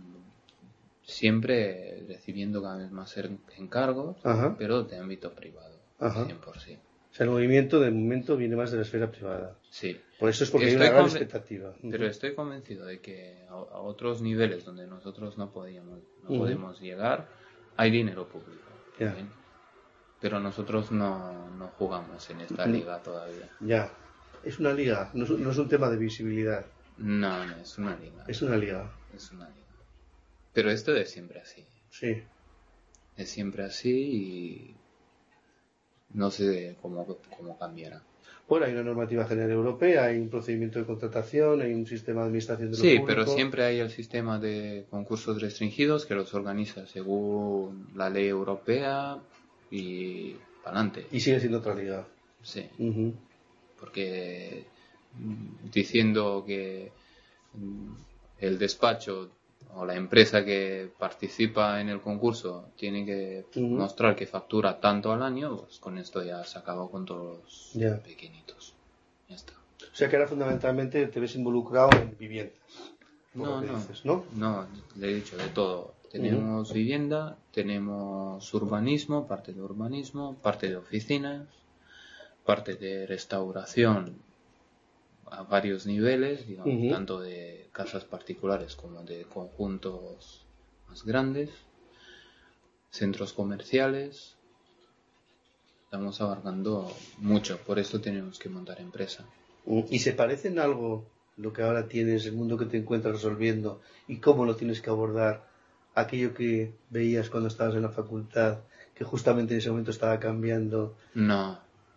siempre recibiendo cada vez más encargos, pero de ámbito privado, 100%. O sea, el movimiento de momento viene más de la esfera privada. Sí. Por eso es porque hay una gran expectativa. Pero estoy convencido de que a otros niveles donde nosotros no podemos llegar, hay dinero público. Ya. Pero nosotros no jugamos en esta liga todavía. Ya. Es una liga, no es un tema de visibilidad. No, es una liga. Es una liga. Es una liga. Pero esto es siempre así. Sí. Es siempre así y no sé cómo cambiará. Bueno, hay una normativa general europea, hay un procedimiento de contratación, hay un sistema de administración de lo público. Sí, pero siempre hay el sistema de concursos restringidos que los organiza según la ley europea y para adelante. Y sigue siendo otra liga. Sí. Porque diciendo que el despacho o la empresa que participa en el concurso tiene que mostrar que factura tanto al año, pues con esto ya se acabó con todos los pequeñitos. Ya está. O sea que ahora fundamentalmente te ves involucrado en viviendas. No, le he dicho de todo. Tenemos vivienda, tenemos urbanismo, parte de urbanismo, parte de oficinas, parte de restauración a varios niveles, digamos, tanto de casas particulares como de conjuntos más grandes, centros comerciales. Estamos abarcando mucho, por eso tenemos que montar empresa. ¿Y se parece en algo lo que ahora tienes, el mundo que te encuentras resolviendo y cómo lo tienes que abordar a aquello que veías cuando estabas en la facultad, que justamente en ese momento estaba cambiando? No.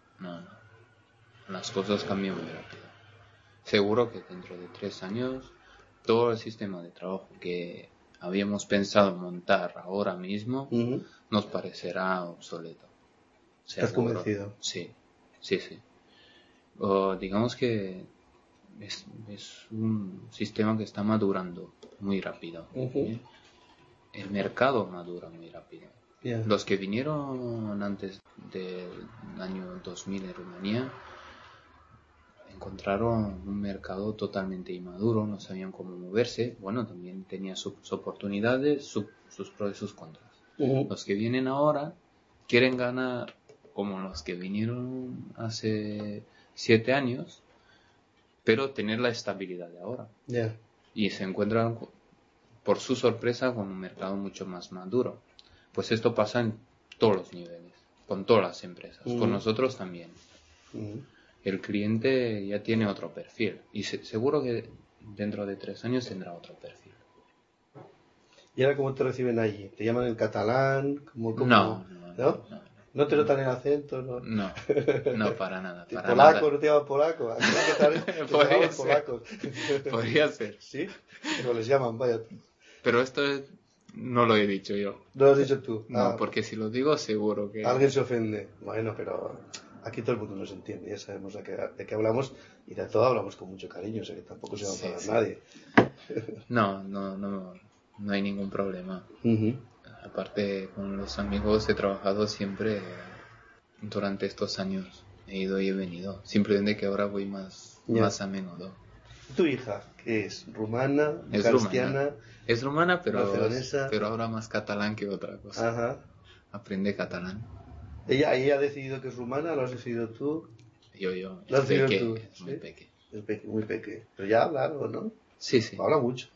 Las cosas cambian muy rápido. Seguro que dentro de 3 años todo el sistema de trabajo que habíamos pensado montar ahora mismo nos parecerá obsoleto. ¿Estás convencido? Sí. Digamos que es un sistema que está madurando muy rápido. El mercado madura muy rápido. Los que vinieron antes del año 2000 en Rumanía encontraron un mercado totalmente inmaduro, no sabían cómo moverse. Bueno, también tenía sus oportunidades, sus pros y sus contras. Los que vienen ahora quieren ganar como los que vinieron hace 7 años, pero tener la estabilidad de ahora. Y se encuentran, por su sorpresa, con un mercado mucho más maduro. Pues esto pasa en todos los niveles, con todas las empresas, con nosotros también. El cliente ya tiene otro perfil y seguro que dentro de 3 años tendrá otro perfil. ¿Y ahora cómo te reciben allí? ¿Te llaman en catalán? No. ¿No te notan el acento? No, para nada. Para ¿Polaco? nada. ¿No te llaman polaco? Aquí Podría ser. Polacos. Podría ser. ¿Sí? Pero les llaman, vaya. Pero esto no lo he dicho yo. ¿No lo has dicho tú? No, porque si lo digo seguro que... Alguien se ofende. Bueno, pero aquí todo el mundo nos entiende. Ya sabemos de qué hablamos y de todo hablamos con mucho cariño. O sea que tampoco se va a enfadar nadie. No hay ningún problema. Aparte, con los amigos he trabajado siempre durante estos años. he ido y he venido. Simplemente que ahora voy más a menudo. ¿Tu hija qué es? ¿Rumana? Es ¿Cristiana? Es rumana, ¿Barcelonesa? pero ahora más catalán que otra cosa. Ajá. Aprende catalán. ¿Ella ha decidido que es rumana? ¿Lo has decidido tú? Yo. ¿Lo has decidido tú? Es muy peque. Es muy peque. Pero ya habla algo, ¿no? Sí. Habla mucho.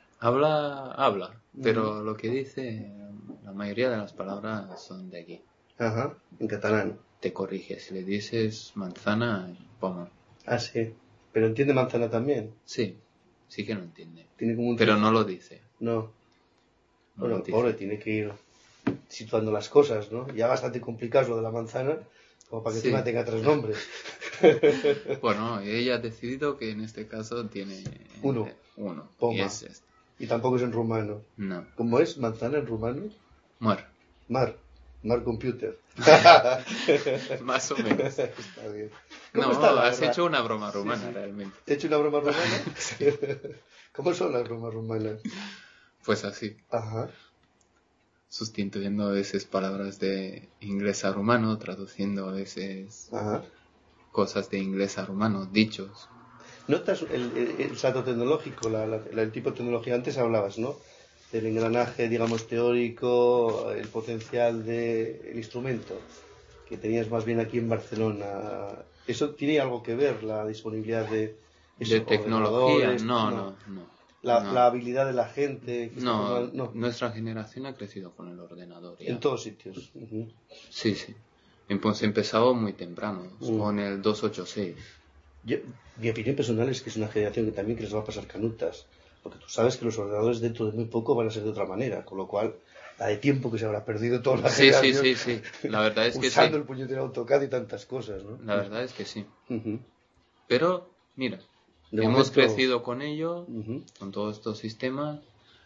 Habla. Pero lo que dice, la mayoría de las palabras son de aquí. Ajá. En catalán. Te corrige. Si le dices manzana, poma. Ah, sí. ¿Pero entiende manzana también? Sí que lo entiende. Tiene como pero no lo dice. No. Bueno, pobre, tiene que ir situando las cosas, ¿no? Ya bastante complicado lo de la manzana, como para que encima tenga 3 nombres. Bueno, ella ha decidido que en este caso tiene uno. Poma. Y es este. Y tampoco es en rumano. No. ¿Cómo es manzana en rumano? Mar computer. Más o menos. Está bien. No, has hecho una broma rumana realmente. ¿He hecho una broma rumana? Sí. ¿Cómo son las bromas rumanas? Pues así. Ajá. Sustituyendo a veces palabras de inglés a rumano, traduciendo a veces cosas de inglés a rumano, dichos. ¿Notas el salto tecnológico, el tipo de tecnología? Antes hablabas, ¿no? Del engranaje, digamos, teórico, el potencial del instrumento, que tenías más bien aquí en Barcelona. ¿Eso tiene algo que ver, la disponibilidad de tecnología? No. La habilidad de la gente. No, nuestra generación ha crecido con el ordenador. Ya. En todos sitios. Sí. Pues empezaba muy temprano, con el 286. Mi opinión personal es que es una generación que también que les va a pasar canutas. Porque tú sabes que los ordenadores dentro de muy poco van a ser de otra manera, con lo cual la de tiempo que se habrá perdido toda la generación. Sí. La verdad es que usando el puñetero AutoCAD y tantas cosas, ¿no? La verdad es que sí. Pero, mira, hemos crecido con ello, con todos estos sistemas,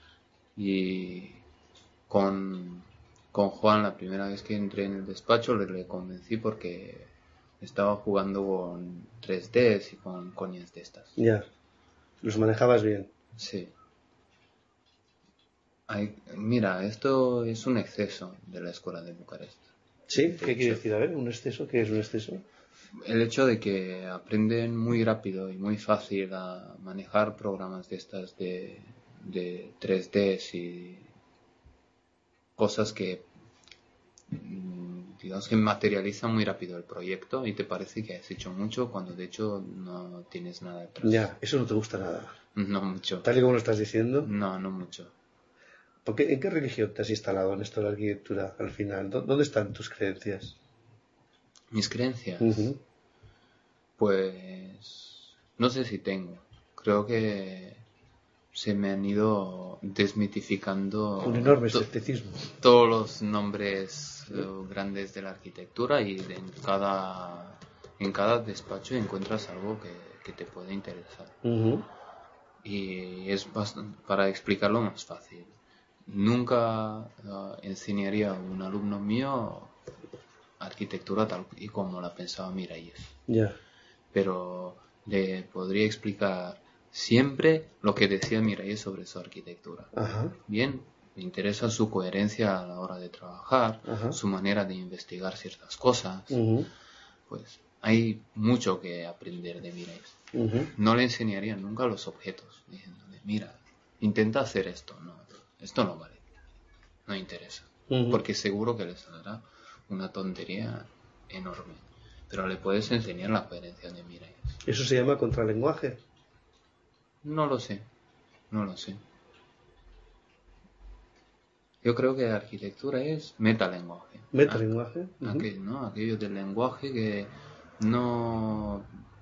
y con Juan, la primera vez que entré en el despacho, le convencí porque estaba jugando con 3Ds y con coñas de estas. Ya, los manejabas bien. Sí. Mira, esto es un exceso de la escuela de Bucarest. ¿Sí? ¿Qué quiere decir? A ver, ¿un exceso? ¿Qué es un exceso? El hecho de que aprenden muy rápido y muy fácil a manejar programas de estas de 3Ds y cosas que digamos que materializan muy rápido el proyecto y te parece que has hecho mucho cuando de hecho no tienes nada detrás. Ya, eso no te gusta nada. No mucho. ¿Tal y como lo estás diciendo? No mucho. ¿En qué religión te has instalado en esto de la arquitectura al final? ¿Dónde están tus creencias? ¿Mis creencias? Pues no sé si tengo. Creo que se me han ido desmitificando un enorme escepticismo. Todos los nombres grandes de la arquitectura y en cada despacho encuentras algo que te puede interesar. Y es para explicarlo más fácil. Nunca enseñaría a un alumno mío arquitectura tal y como la pensaba Miralles. Pero le podría explicar siempre lo que decía Miralles sobre su arquitectura. Bien, me interesa su coherencia a la hora de trabajar, su manera de investigar ciertas cosas. Pues hay mucho que aprender de Miralles. No le enseñaría nunca los objetos, diciéndole, mira, intenta hacer esto. No, esto no vale, no interesa. Porque seguro que le saldrá una tontería enorme. Pero le puedes enseñar la coherencia de Miralles. ¿Eso se llama contralenguaje? No lo sé. Yo creo que la arquitectura es metalenguaje. ¿Metalenguaje? Aquello del lenguaje que no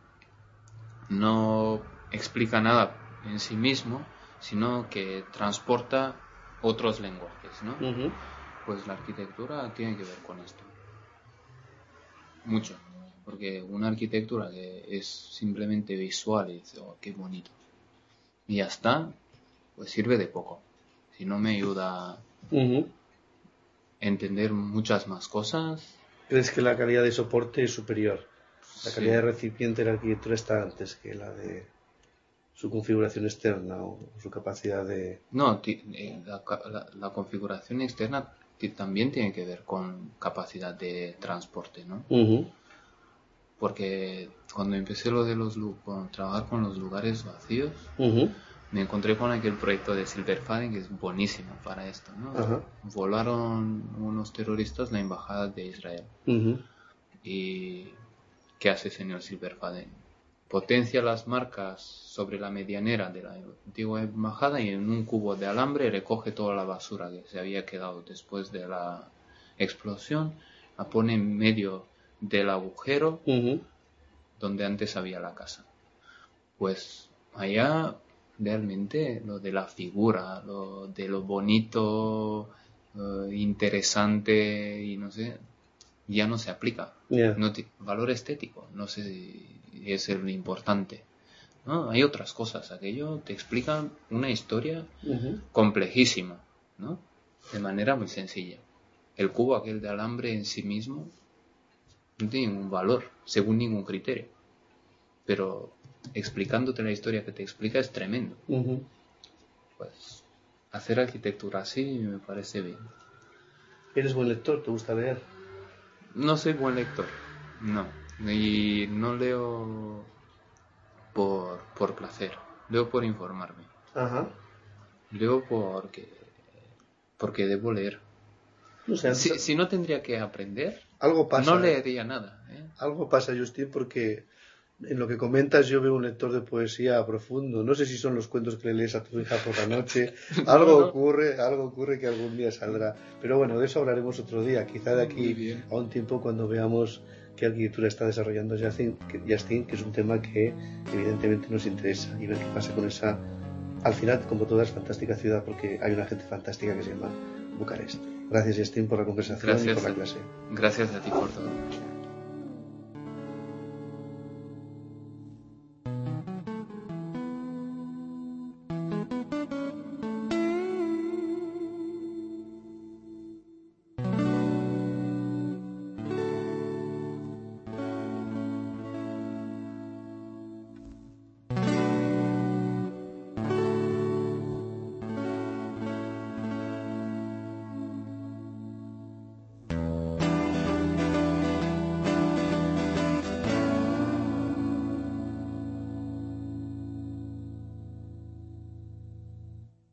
explica nada en sí mismo, sino que transporta otros lenguajes, ¿no? Pues la arquitectura tiene que ver con esto. Mucho. Porque una arquitectura que es simplemente visual y dice, oh, qué bonito, y ya está, pues sirve de poco. Si no me ayuda a entender muchas más cosas. ¿Crees que la calidad de soporte es superior? La calidad de recipiente de la arquitectura está antes que la de su configuración externa o su capacidad de... No, la configuración externa también tiene que ver con capacidad de transporte, ¿no? porque cuando empecé con trabajar con los lugares vacíos, me encontré con aquel proyecto de Silverfaden que es buenísimo para esto, ¿no? Volaron unos terroristas la embajada de Israel. ¿Y qué hace el señor Silverfaden? Potencia las marcas sobre la medianera de la antigua embajada y en un cubo de alambre recoge toda la basura que se había quedado después de la explosión, la pone en medio del agujero donde antes había la casa. Pues allá realmente lo de la figura, lo de lo bonito, interesante y no sé, ya no se aplica. Valor estético, no sé si es lo importante. ¿No? Hay otras cosas. Aquello te explica una historia complejísima, ¿no? De manera muy sencilla. El cubo aquel de alambre en sí mismo no tiene ningún valor, según ningún criterio. Pero explicándote la historia que te explica es tremendo. Pues hacer arquitectura así me parece bien. ¿Eres buen lector? ¿Te gusta leer? No soy buen lector, no. Y no leo por placer, leo por informarme. Leo porque debo leer. O sea, si no tendría que aprender, algo pasa, no leería nada. Algo pasa, Justin, porque en lo que comentas yo veo un lector de poesía profundo. No sé si son los cuentos que le lees a tu hija por la noche. Algo ocurre que algún día saldrá. Pero bueno, de eso hablaremos otro día. Quizá de aquí a un tiempo cuando veamos qué arquitectura está desarrollando Justin, que es un tema que evidentemente nos interesa, y ver qué pasa con esa, al final, como toda, es fantástica ciudad, porque hay una gente fantástica que se llama Bucarest. Gracias, Justin, por la conversación y por la clase. Gracias a ti por todo.